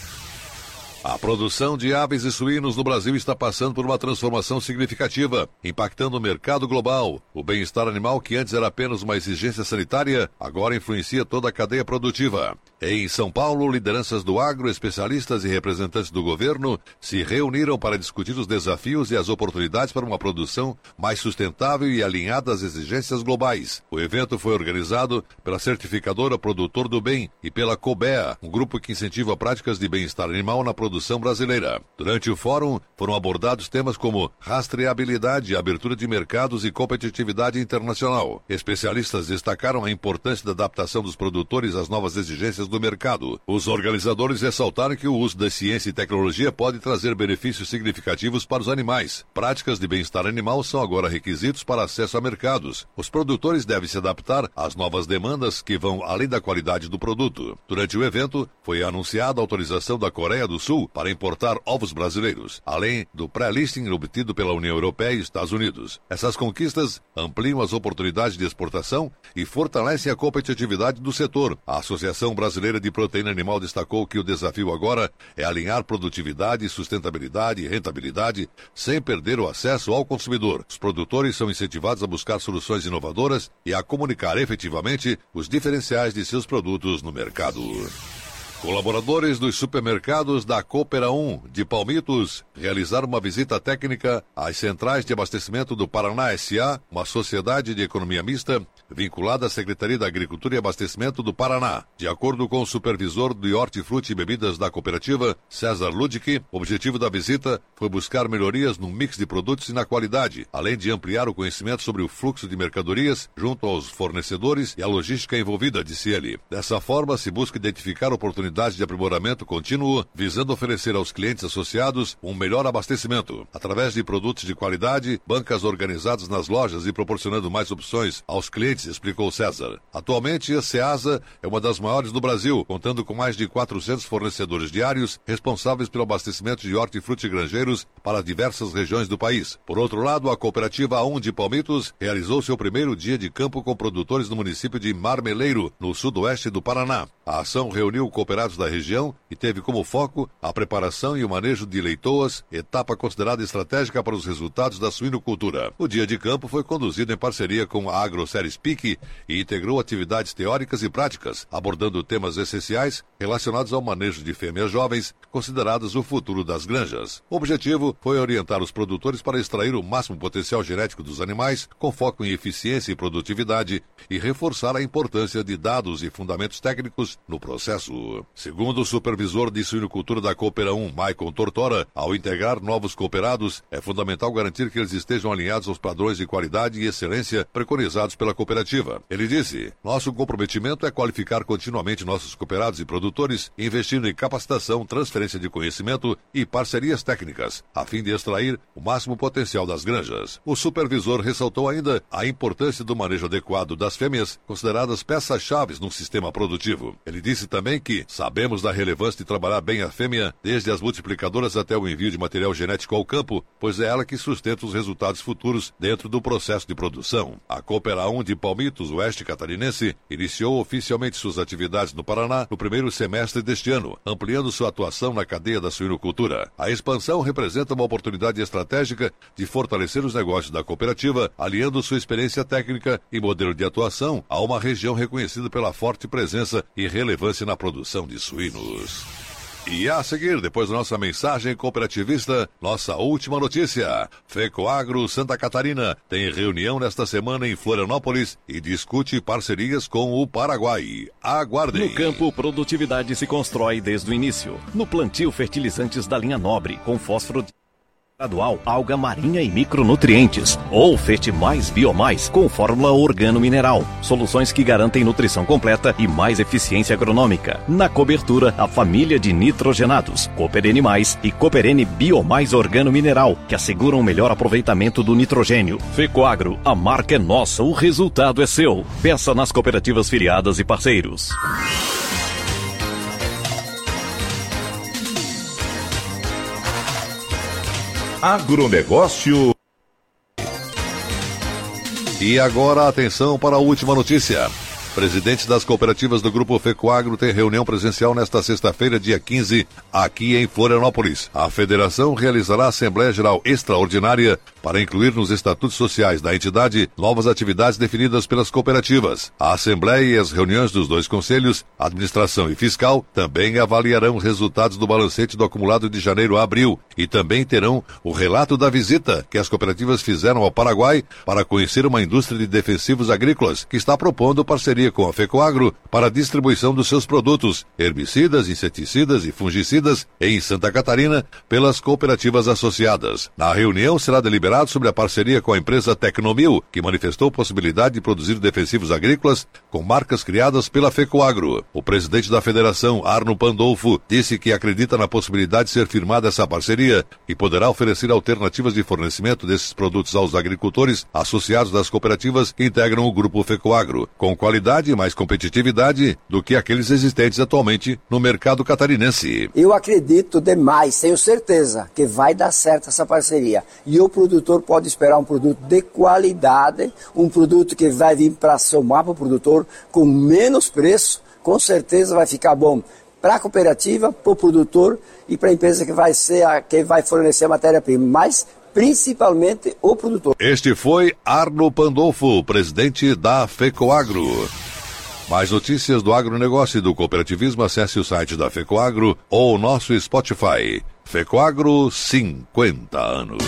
A produção de aves e suínos no Brasil está passando por uma transformação significativa, impactando o mercado global. O bem-estar animal, que antes era apenas uma exigência sanitária, agora influencia toda a cadeia produtiva. Em São Paulo, lideranças do agro, especialistas e representantes do governo se reuniram para discutir os desafios e as oportunidades para uma produção mais sustentável e alinhada às exigências globais. O evento foi organizado pela certificadora Produtor do Bem e pela COBEA, um grupo que incentiva práticas de bem-estar animal na produção brasileira. Durante o fórum, foram abordados temas como rastreabilidade, abertura de mercados e competitividade internacional. Especialistas destacaram a importância da adaptação dos produtores às novas exigências do mercado. Os organizadores ressaltaram que o uso da ciência e tecnologia pode trazer benefícios significativos para os animais. Práticas de bem-estar animal são agora requisitos para acesso a mercados. Os produtores devem se adaptar às novas demandas que vão além da qualidade do produto. Durante o evento, foi anunciada a autorização da Coreia do Sul para importar ovos brasileiros, além do pré-listing obtido pela União Europeia e Estados Unidos. Essas conquistas ampliam as oportunidades de exportação e fortalecem a competitividade do setor. A Associação Brasileira de Proteína Animal destacou que o desafio agora é alinhar produtividade, sustentabilidade e rentabilidade sem perder o acesso ao consumidor. Os produtores são incentivados a buscar soluções inovadoras e a comunicar efetivamente os diferenciais de seus produtos no mercado. Colaboradores dos supermercados da Coopera 1 de Palmitos realizaram uma visita técnica às centrais de abastecimento do Paraná S.A., uma sociedade de economia mista vinculada à Secretaria da Agricultura e Abastecimento do Paraná. De acordo com o supervisor de hortifruti e bebidas da cooperativa, César Ludic, o objetivo da visita foi buscar melhorias no mix de produtos e na qualidade, além de ampliar o conhecimento sobre o fluxo de mercadorias junto aos fornecedores e a logística envolvida, disse ele. Dessa forma, se busca identificar oportunidades de aprimoramento contínuo, visando oferecer aos clientes associados um melhor abastecimento, através de produtos de qualidade, bancas organizadas nas lojas e proporcionando mais opções aos clientes, explicou César. Atualmente, a Ceasa é uma das maiores do Brasil, contando com mais de 400 fornecedores diários responsáveis pelo abastecimento de hortifruti e granjeiros para diversas regiões do país. Por outro lado, a Cooperativa A1 de Palmitos realizou seu primeiro dia de campo com produtores no município de Marmeleiro, no sudoeste do Paraná. A ação reuniu cooperados da região e teve como foco a preparação e o manejo de leitoas, etapa considerada estratégica para os resultados da suinocultura. O dia de campo foi conduzido em parceria com a AgroSéries PIC e integrou atividades teóricas e práticas, abordando temas essenciais relacionados ao manejo de fêmeas jovens, consideradas o futuro das granjas. O objetivo foi orientar os produtores para extrair o máximo potencial genético dos animais, com foco em eficiência e produtividade, e reforçar a importância de dados e fundamentos técnicos no processo. Segundo o supervisor de suinocultura da Coopera 1, Maicon Tortora, ao integrar novos cooperados, é fundamental garantir que eles estejam alinhados aos padrões de qualidade e excelência preconizados pela cooperativa. Ele disse: nosso comprometimento é qualificar continuamente nossos cooperados e produtores, investindo em capacitação, transferência de conhecimento e parcerias técnicas, a fim de extrair o máximo potencial das granjas. O supervisor ressaltou ainda a importância do manejo adequado das fêmeas, consideradas peças-chave num sistema produtivo. Ele disse também que sabemos da relevância de trabalhar bem a fêmea, desde as multiplicadoras até o envio de material genético ao campo, pois é ela que sustenta os resultados futuros dentro do processo de produção. A Coopera 1 de Palmitos, oeste catarinense, iniciou oficialmente suas atividades no Paraná no primeiro semestre deste ano, ampliando sua atuação na cadeia da suinocultura. A expansão representa uma oportunidade estratégica de fortalecer os negócios da cooperativa, aliando sua experiência técnica e modelo de atuação a uma região reconhecida pela forte presença e relevância na produção de suínos. E a seguir, depois da nossa mensagem cooperativista, nossa última notícia. FECOAGRO Santa Catarina tem reunião nesta semana em Florianópolis e discute parcerias com o Paraguai. Aguardem. No campo, produtividade se constrói desde o início. No plantio, fertilizantes da linha nobre, com fósforo gradual, alga marinha e micronutrientes. Ou Fete Mais Biomais com fórmula organomineral. Soluções que garantem nutrição completa e mais eficiência agronômica. Na cobertura, a família de nitrogenados, Cooperene Mais e Cooperene Biomais Organomineral, que asseguram o melhor aproveitamento do nitrogênio. FECOAGRO, a marca é nossa, o resultado é seu. Peça nas cooperativas filiadas e parceiros. Agronegócio. E agora atenção para a última notícia. Presidentes das cooperativas do Grupo FECOAGRO têm reunião presencial nesta sexta-feira, dia 15, aqui em Florianópolis. A federação realizará a Assembleia Geral Extraordinária para incluir nos estatutos sociais da entidade novas atividades definidas pelas cooperativas. A Assembleia e as reuniões dos dois conselhos, administração e fiscal, também avaliarão os resultados do balancete do acumulado de janeiro a abril e também terão o relato da visita que as cooperativas fizeram ao Paraguai para conhecer uma indústria de defensivos agrícolas que está propondo parceria com a FECOAGRO para a distribuição dos seus produtos, herbicidas, inseticidas e fungicidas em Santa Catarina pelas cooperativas associadas. Na reunião será deliberado sobre a parceria com a empresa Tecnomil, que manifestou possibilidade de produzir defensivos agrícolas com marcas criadas pela FECOAGRO. O presidente da federação, Arno Pandolfo, disse que acredita na possibilidade de ser firmada essa parceria e poderá oferecer alternativas de fornecimento desses produtos aos agricultores associados das cooperativas que integram o grupo FECOAGRO, com qualidade e mais competitividade do que aqueles existentes atualmente no mercado catarinense. Eu acredito demais, tenho certeza que vai dar certo essa parceria. E o produtor pode esperar um produto de qualidade, um produto que vai vir para somar para o produtor com menos preço, com certeza vai ficar bom para a cooperativa, para o produtor e para a empresa que vai fornecer a matéria-prima, mas principalmente o produtor. Este foi Arno Pandolfo, presidente da FECOAGRO. Mais notícias do agronegócio e do cooperativismo, acesse o site da FECOAGRO ou o nosso Spotify. FECOAGRO, 50 anos.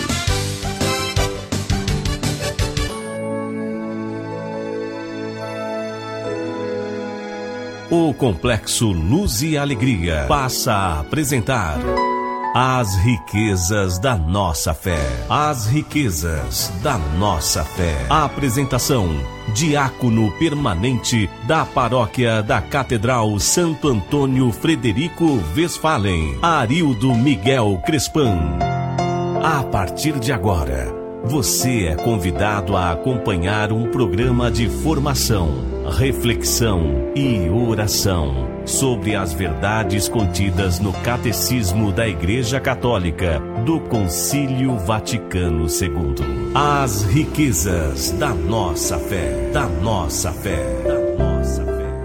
O Complexo Luz e Alegria passa a apresentar as riquezas da nossa fé. As riquezas da nossa fé. A apresentação: diácono permanente da paróquia da Catedral Santo Antônio Frederico Westphalen, Arildo Miguel Crespan. A partir de agora, você é convidado a acompanhar um programa de formação, reflexão e oração sobre as verdades contidas no Catecismo da Igreja Católica do Concílio Vaticano II. As riquezas da nossa fé, da nossa fé, da nossa fé.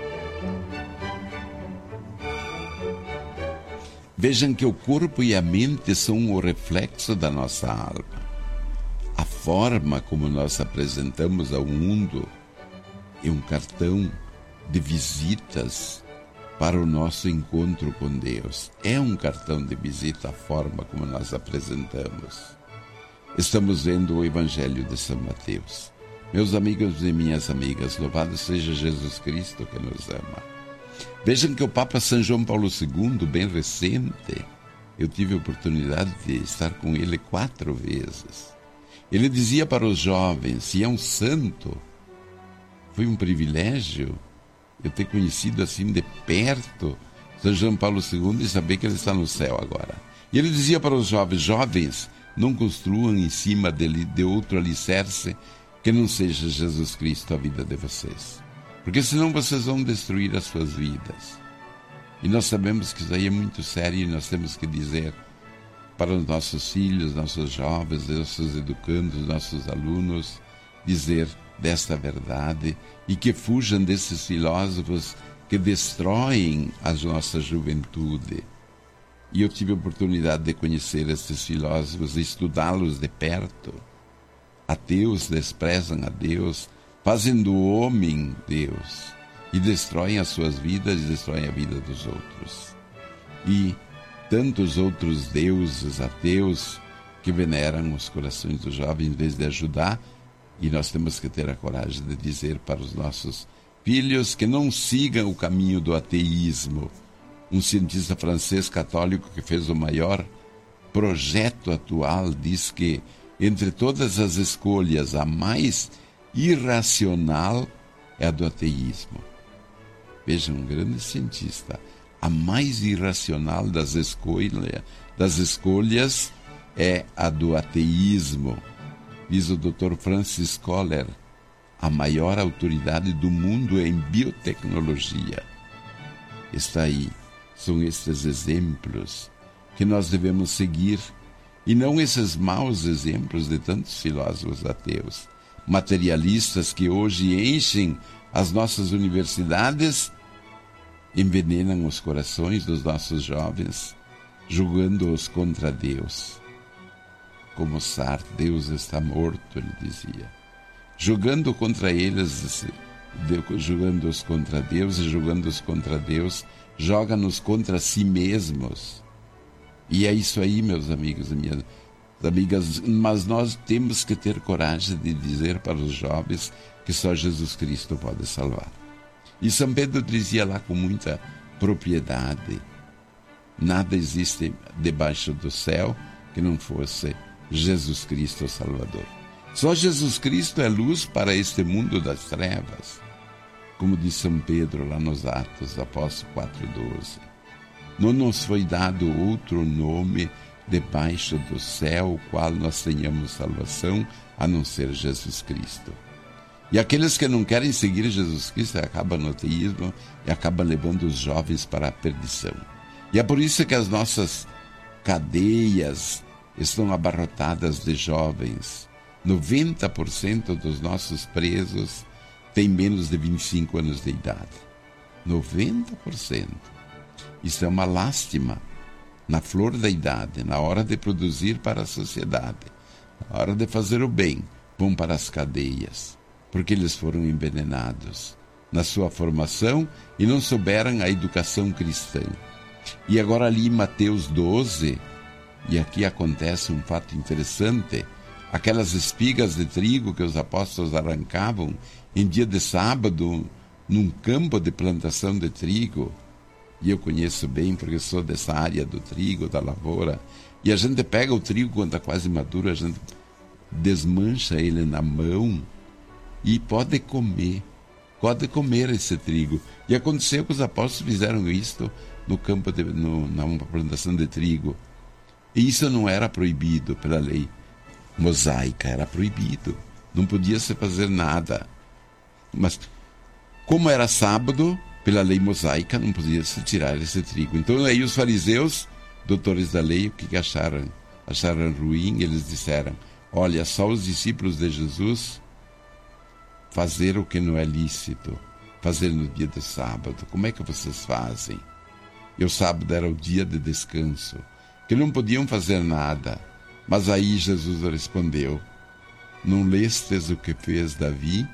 Vejam que o corpo e a mente são o reflexo da nossa alma. A forma como nós apresentamos ao mundo é um cartão de visitas para o nosso encontro com Deus. É um cartão de visita a forma como nós apresentamos. Estamos vendo o Evangelho de São Mateus. Meus amigos e minhas amigas, louvado seja Jesus Cristo que nos ama. Vejam que o Papa São João Paulo II, bem recente, eu tive a oportunidade de estar com ele 4 vezes. Ele dizia para os jovens, se é um santo, foi um privilégio eu ter conhecido assim de perto São João Paulo II e saber que ele está no céu agora. E ele dizia para os jovens, jovens, não construam em cima de outro alicerce que não seja Jesus Cristo a vida de vocês. Porque senão vocês vão destruir as suas vidas. E nós sabemos que isso aí é muito sério e nós temos que dizer para os nossos filhos, nossos jovens, nossos educandos, nossos alunos, dizer desta verdade e que fujam desses filósofos que destroem a nossa juventude. E eu tive a oportunidade de conhecer esses filósofos e estudá-los de perto. Ateus desprezam a Deus, fazem do homem Deus e destroem as suas vidas e destroem a vida dos outros. E tantos outros deuses ateus que veneram os corações dos jovens em vez de ajudar. E nós temos que ter a coragem de dizer para os nossos filhos que não sigam o caminho do ateísmo. Um cientista francês católico que fez o maior projeto atual diz que entre todas as escolhas, a mais irracional é a do ateísmo. Vejam, um grande cientista. A mais irracional das escolhas é a do ateísmo. Diz o Dr. Francis Kohler, a maior autoridade do mundo em biotecnologia. Está aí. São estes exemplos que nós devemos seguir e não esses maus exemplos de tantos filósofos ateus, materialistas que hoje enchem as nossas universidades, envenenam os corações dos nossos jovens, julgando-os contra Deus. Como Sartre, Deus está morto, ele dizia. Julgando contra eles, julgando-os contra Deus e julgando-os contra Deus, joga-nos contra si mesmos. E é isso aí, meus amigos e minhas amigas, mas nós temos que ter coragem de dizer para os jovens que só Jesus Cristo pode salvar. E São Pedro dizia lá com muita propriedade, nada existe debaixo do céu que não fosse Jesus Cristo Salvador. Só Jesus Cristo é luz para este mundo das trevas. Como diz São Pedro lá nos Atos, Apóstolo 4,12. Não nos foi dado outro nome debaixo do céu, o qual nós tenhamos salvação, a não ser Jesus Cristo. E aqueles que não querem seguir Jesus Cristo acabam no ateísmo e acabam levando os jovens para a perdição. E é por isso que as nossas cadeias estão abarrotadas de jovens. 90% dos nossos presos têm menos de 25 anos de idade. 90%. Isso é uma lástima. Na flor da idade, na hora de produzir para a sociedade, na hora de fazer o bem, vão para as cadeias, porque eles foram envenenados na sua formação e não souberam a educação cristã. E agora ali em Mateus 12, e aqui acontece um fato interessante, aquelas espigas de trigo que os apóstolos arrancavam em dia de sábado, num campo de plantação de trigo, e eu conheço bem porque sou dessa área do trigo, da lavoura, e a gente pega o trigo quando está quase maduro, a gente desmancha ele na mão e pode comer esse trigo. E aconteceu que os apóstolos fizeram isto no campo, na plantação de trigo. E isso não era proibido pela lei mosaica, era proibido. Não podia se fazer nada. Mas, como era sábado, pela lei mosaica, não podia se tirar esse trigo. Então, aí os fariseus, doutores da lei, o que acharam? Acharam ruim, eles disseram, olha, só os discípulos de Jesus fazer o que não é lícito, fazer no dia de sábado. Como é que vocês fazem? E o sábado era o dia de descanso, que não podiam fazer nada. Mas aí Jesus respondeu, não lestes o que fez Davi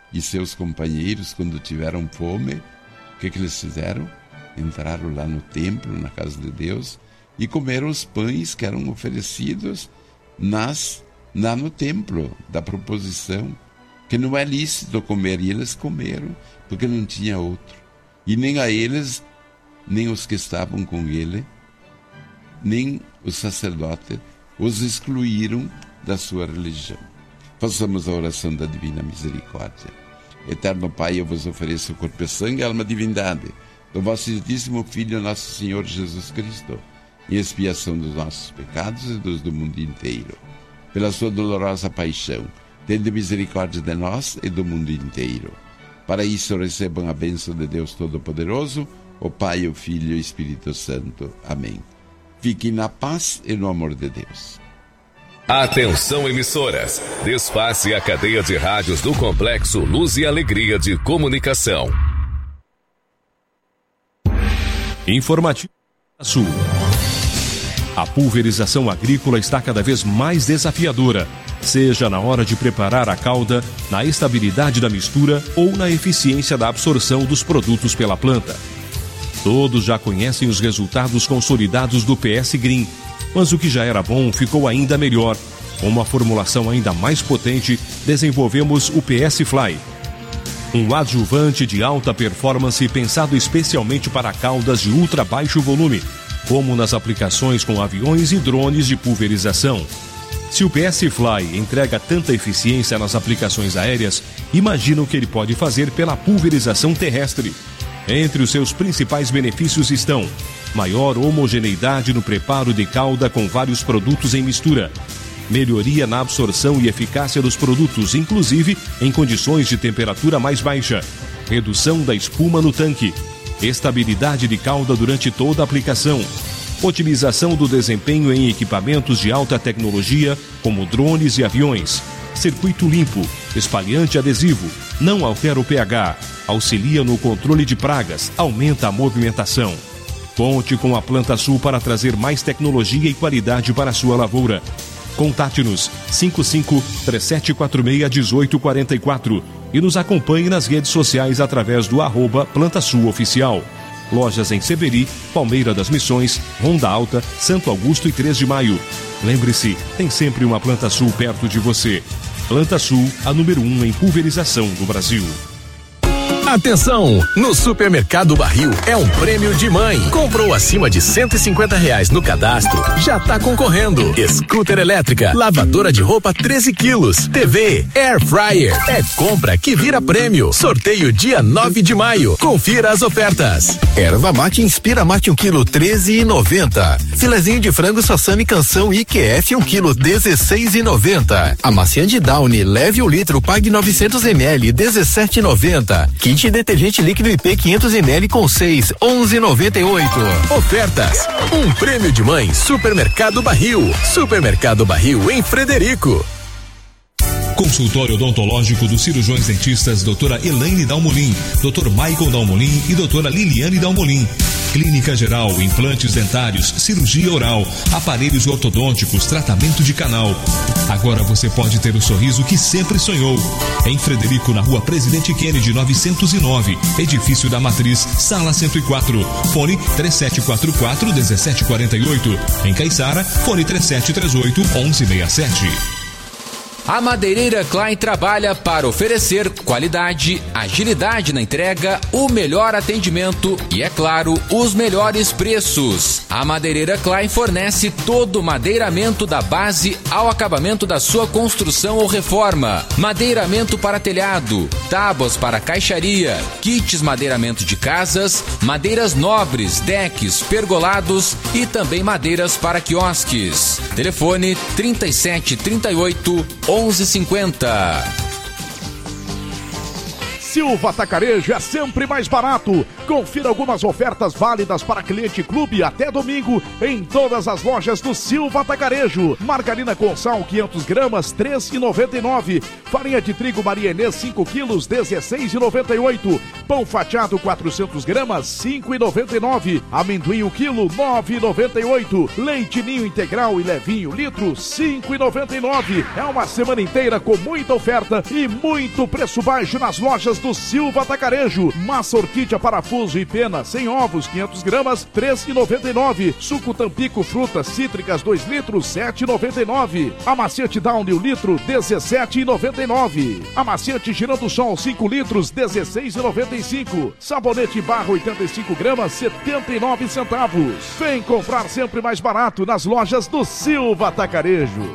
e seus companheiros, quando tiveram fome, o que eles fizeram? Entraram lá no templo, na casa de Deus, e comeram os pães que eram oferecidos lá no templo da proposição, que não é lícito comer, e eles comeram, porque não tinha outro. E nem a eles, nem os que estavam com ele, nem os sacerdotes, os excluíram da sua religião. Façamos a oração da Divina Misericórdia. Eterno Pai, eu vos ofereço o corpo e sangue e alma e divindade do vosso Santíssimo Filho, nosso Senhor Jesus Cristo, em expiação dos nossos pecados e dos do mundo inteiro. Pela sua dolorosa paixão, tende misericórdia de nós e do mundo inteiro. Para isso recebam a bênção de Deus Todo-Poderoso, o Pai, o Filho e o Espírito Santo. Amém. Fiquem na paz e no amor de Deus. Atenção, emissoras. Despace a cadeia de rádios do Complexo Luz e Alegria de Comunicação. Informativo Sul. A pulverização agrícola está cada vez mais desafiadora, seja na hora de preparar a calda, na estabilidade da mistura ou na eficiência da absorção dos produtos pela planta. Todos já conhecem os resultados consolidados do PS Green, mas o que já era bom ficou ainda melhor. Com uma formulação ainda mais potente, desenvolvemos o PS Fly, um adjuvante de alta performance pensado especialmente para caldas de ultra baixo volume, como nas aplicações com aviões e drones de pulverização. Se o PS Fly entrega tanta eficiência nas aplicações aéreas, imagina o que ele pode fazer pela pulverização terrestre. Entre os seus principais benefícios estão maior homogeneidade no preparo de calda com vários produtos em mistura, melhoria na absorção e eficácia dos produtos, inclusive em condições de temperatura mais baixa, redução da espuma no tanque, estabilidade de calda durante toda a aplicação, otimização do desempenho em equipamentos de alta tecnologia, como drones e aviões, circuito limpo, espalhante adesivo, não altera o pH, auxilia no controle de pragas, aumenta a movimentação. Conte com a PlantaSul para trazer mais tecnologia e qualidade para a sua lavoura. Contate-nos 55-3746-1844 e nos acompanhe nas redes sociais através do @PlantaSulOficial. Lojas em Seberi, Palmeira das Missões, Ronda Alta, Santo Augusto e 3 de Maio. Lembre-se, tem sempre uma PlantaSul perto de você. PlantaSul, a número 1 em pulverização do Brasil. Atenção! No Supermercado Barril é um prêmio de mãe. Comprou acima de R$150 no cadastro, já tá concorrendo. Scooter elétrica, lavadora de roupa 13 quilos, TV, Air Fryer. É compra que vira prêmio. Sorteio dia 9 de maio. Confira as ofertas. Erva mate Inspira Mate 1 kg, R$13,90. Filezinho de frango Sassami Canção IQF 1 kg, R$16,90. Amaciante Downy, leve 1 litro, pague 900 ml, R$17,90. Kit detergente líquido IP 500 ml com 6, R$11,98. Ofertas. Um prêmio de mãe. Supermercado Barril. Supermercado Barril em Frederico. Consultório odontológico dos cirurgiões dentistas doutora Elaine Dalmolin, doutor Michael Dalmolin e doutora Liliane Dalmolin. Clínica geral, implantes dentários, cirurgia oral, aparelhos ortodônticos, tratamento de canal. Agora você pode ter o sorriso que sempre sonhou. Em Frederico, na Rua Presidente Kennedy 909, edifício da Matriz, sala 104. Fone 3744-1748. Em Caiçara, fone 3738-1167. A Madeireira Klein trabalha para oferecer qualidade, agilidade na entrega, o melhor atendimento e, é claro, os melhores preços. A Madeireira Klein fornece todo o madeiramento da base ao acabamento da sua construção ou reforma. Madeiramento para telhado, tábuas para caixaria, kits madeiramento de casas, madeiras nobres, decks, pergolados e também madeiras para quiosques. Telefone 3738 1150. Silva Atacarejo é sempre mais barato. Confira algumas ofertas válidas para cliente clube até domingo em todas as lojas do Silva Atacarejo. Margarina com sal 500 gramas, R$ 3,99. Farinha de trigo Maria Inês 5 quilos, R$ 16,98. Pão fatiado 400 gramas, R$ 5,99. Amendoim o quilo, R$ 9,98. Leite Ninho integral e levinho litro, R$ 5,99. É uma semana inteira com muita oferta e muito preço baixo nas lojas do Silva Atacarejo. Massa orquídea parafuso e pena sem ovos 500 gramas, R$ 13,99. Suco Tampico frutas cítricas 2 litros, R$ 7,99. Amaciante Downy o litro, R$ 17,99. Amaciante Girando Sol 5 litros, R$ 16,95. Sabonete Barra 85 gramas, 79 centavos. Vem comprar sempre mais barato nas lojas do Silva Atacarejo.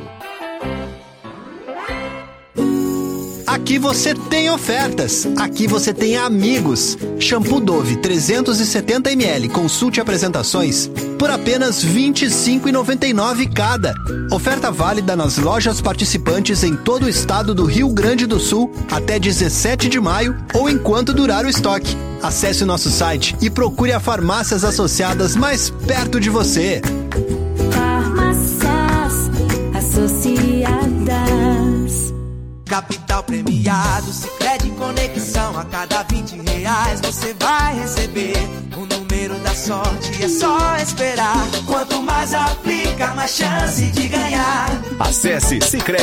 Aqui você tem ofertas, aqui você tem amigos. Shampoo Dove 370ml, consulte apresentações por apenas R$ 25,99 cada. Oferta válida nas lojas participantes em todo o estado do Rio Grande do Sul até 17 de maio ou enquanto durar o estoque. Acesse o nosso site e procure as farmácias associadas mais perto de você. Farmácias Associadas. Capital premiado, Sicredi Conexão. A cada R$20 você vai receber o número da sorte. É só esperar. Quanto mais aplica, mais chance de ganhar. Acesse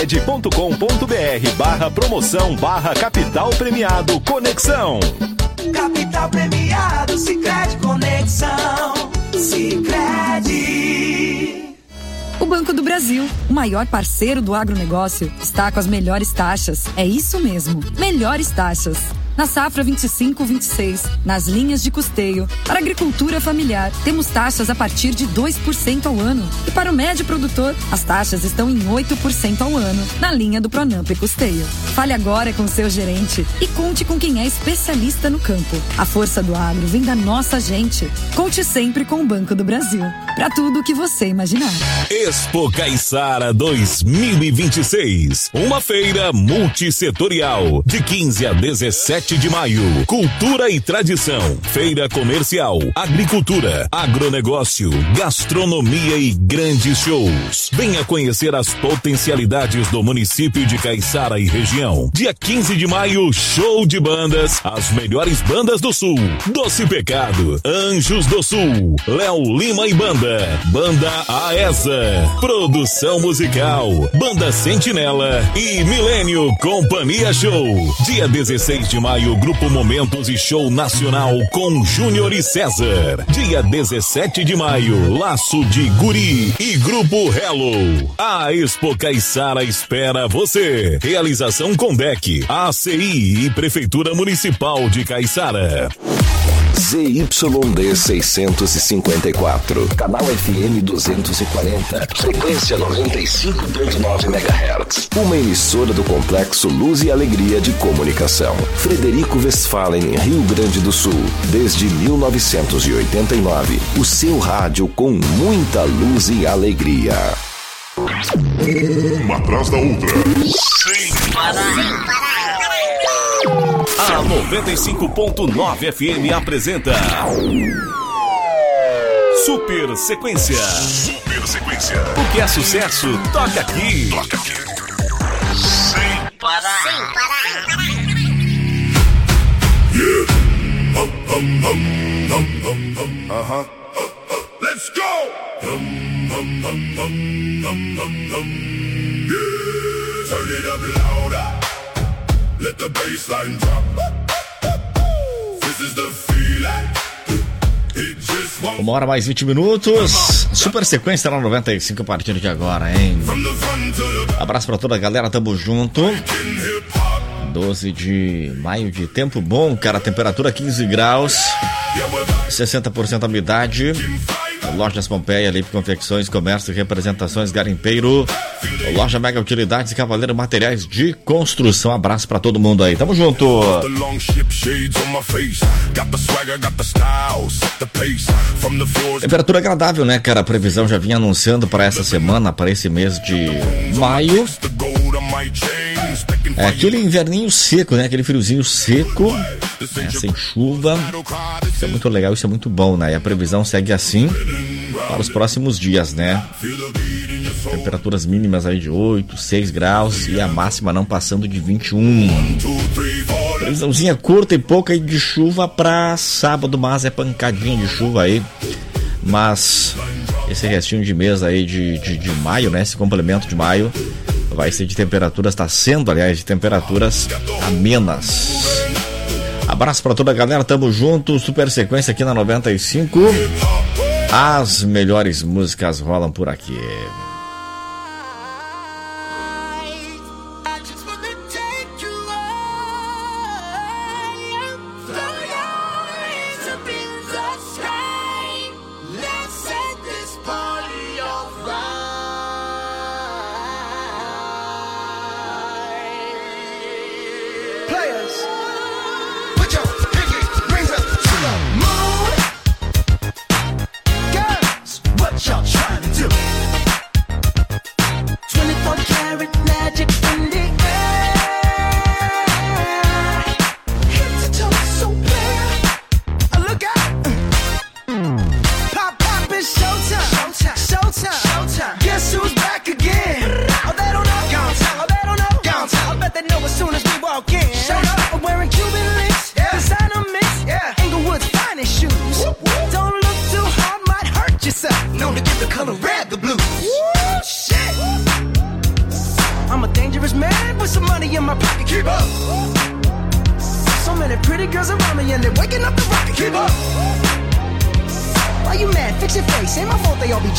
sicredi.com.br/promoção/capital premiado Conexão. Capital premiado, Sicredi Conexão. Sicredi. O Banco do Brasil, o maior parceiro do agronegócio, está com as melhores taxas. É isso mesmo, melhores taxas. Na safra 25-26, nas linhas de custeio, para a agricultura familiar, temos taxas a partir de 2% ao ano. E para o médio produtor, as taxas estão em 8% ao ano, na linha do Pronamp e Custeio. Fale agora com seu gerente e conte com quem é especialista no campo. A força do agro vem da nossa gente. Conte sempre com o Banco do Brasil. Para tudo o que você imaginar. Expo Caiçara 2026. Uma feira multissetorial de 15 a 17 de maio. Cultura e tradição, feira comercial, agricultura, agronegócio, gastronomia e grandes shows. Venha conhecer as potencialidades do município de Caiçara e região. Dia 15 de maio, show de bandas, as melhores bandas do Sul. Doce Pecado, Anjos do Sul, Léo Lima e Banda, Banda Aesa, produção musical, Banda Sentinela e Milênio Companhia Show. Dia 16 de maio, Grupo Momentos e Show Nacional com Júnior e César. Dia 17 de maio, Laço de Guri e Grupo Hello. A Expo Caiçara espera você. Realização Condec, ACI e Prefeitura Municipal de Caiçara. ZYD 654, canal FM 240, frequência 95.9 MHz. Uma emissora do Complexo Luz e Alegria de Comunicação. Frederico Westphalen, Rio Grande do Sul. Desde 1989, o seu rádio com muita luz e alegria. Uma atrás da outra. Sem parar. A 95.9 FM apresenta Super Sequência. Super Sequência. O que é sucesso, toca aqui. Toca aqui. Sem parar. Sem parar. Yeah. Let's go. Yeah. Turn it up louder. Let the bassline drop. This is the feeling. Uma hora mais 20 minutos. Super Sequência na 95 a partir de agora, hein? Abraço pra toda a galera, tamo junto. 12 de maio de tempo bom, cara. Temperatura 15 graus, 60% a umidade. Lojas Pompeia, Lipe Confecções, Comércio e Representações, Garimpeiro, Loja Mega Utilidades e Cavaleiro Materiais de Construção. Abraço pra todo mundo aí, tamo junto. Temperatura agradável, né, cara? A previsão já vinha anunciando para essa semana, para esse mês de maio. É aquele inverninho seco, né? Aquele friozinho seco. né, sem chuva. Isso é muito legal, isso é muito bom, né? E a previsão segue assim para os próximos dias, né? Temperaturas mínimas aí de 8, 6 graus e a máxima não passando de 21. Previsãozinha curta e pouca aí de chuva para sábado, mas é pancadinha de chuva aí. Mas esse restinho de mês aí de maio, né? Esse complemento de maio vai ser de temperaturas, está sendo, aliás, de temperaturas amenas. Abraço para toda a galera, tamo junto, super sequência aqui na 95. As melhores músicas rolam por aqui. Why you mad? Fix your face. Ain't my fault they all be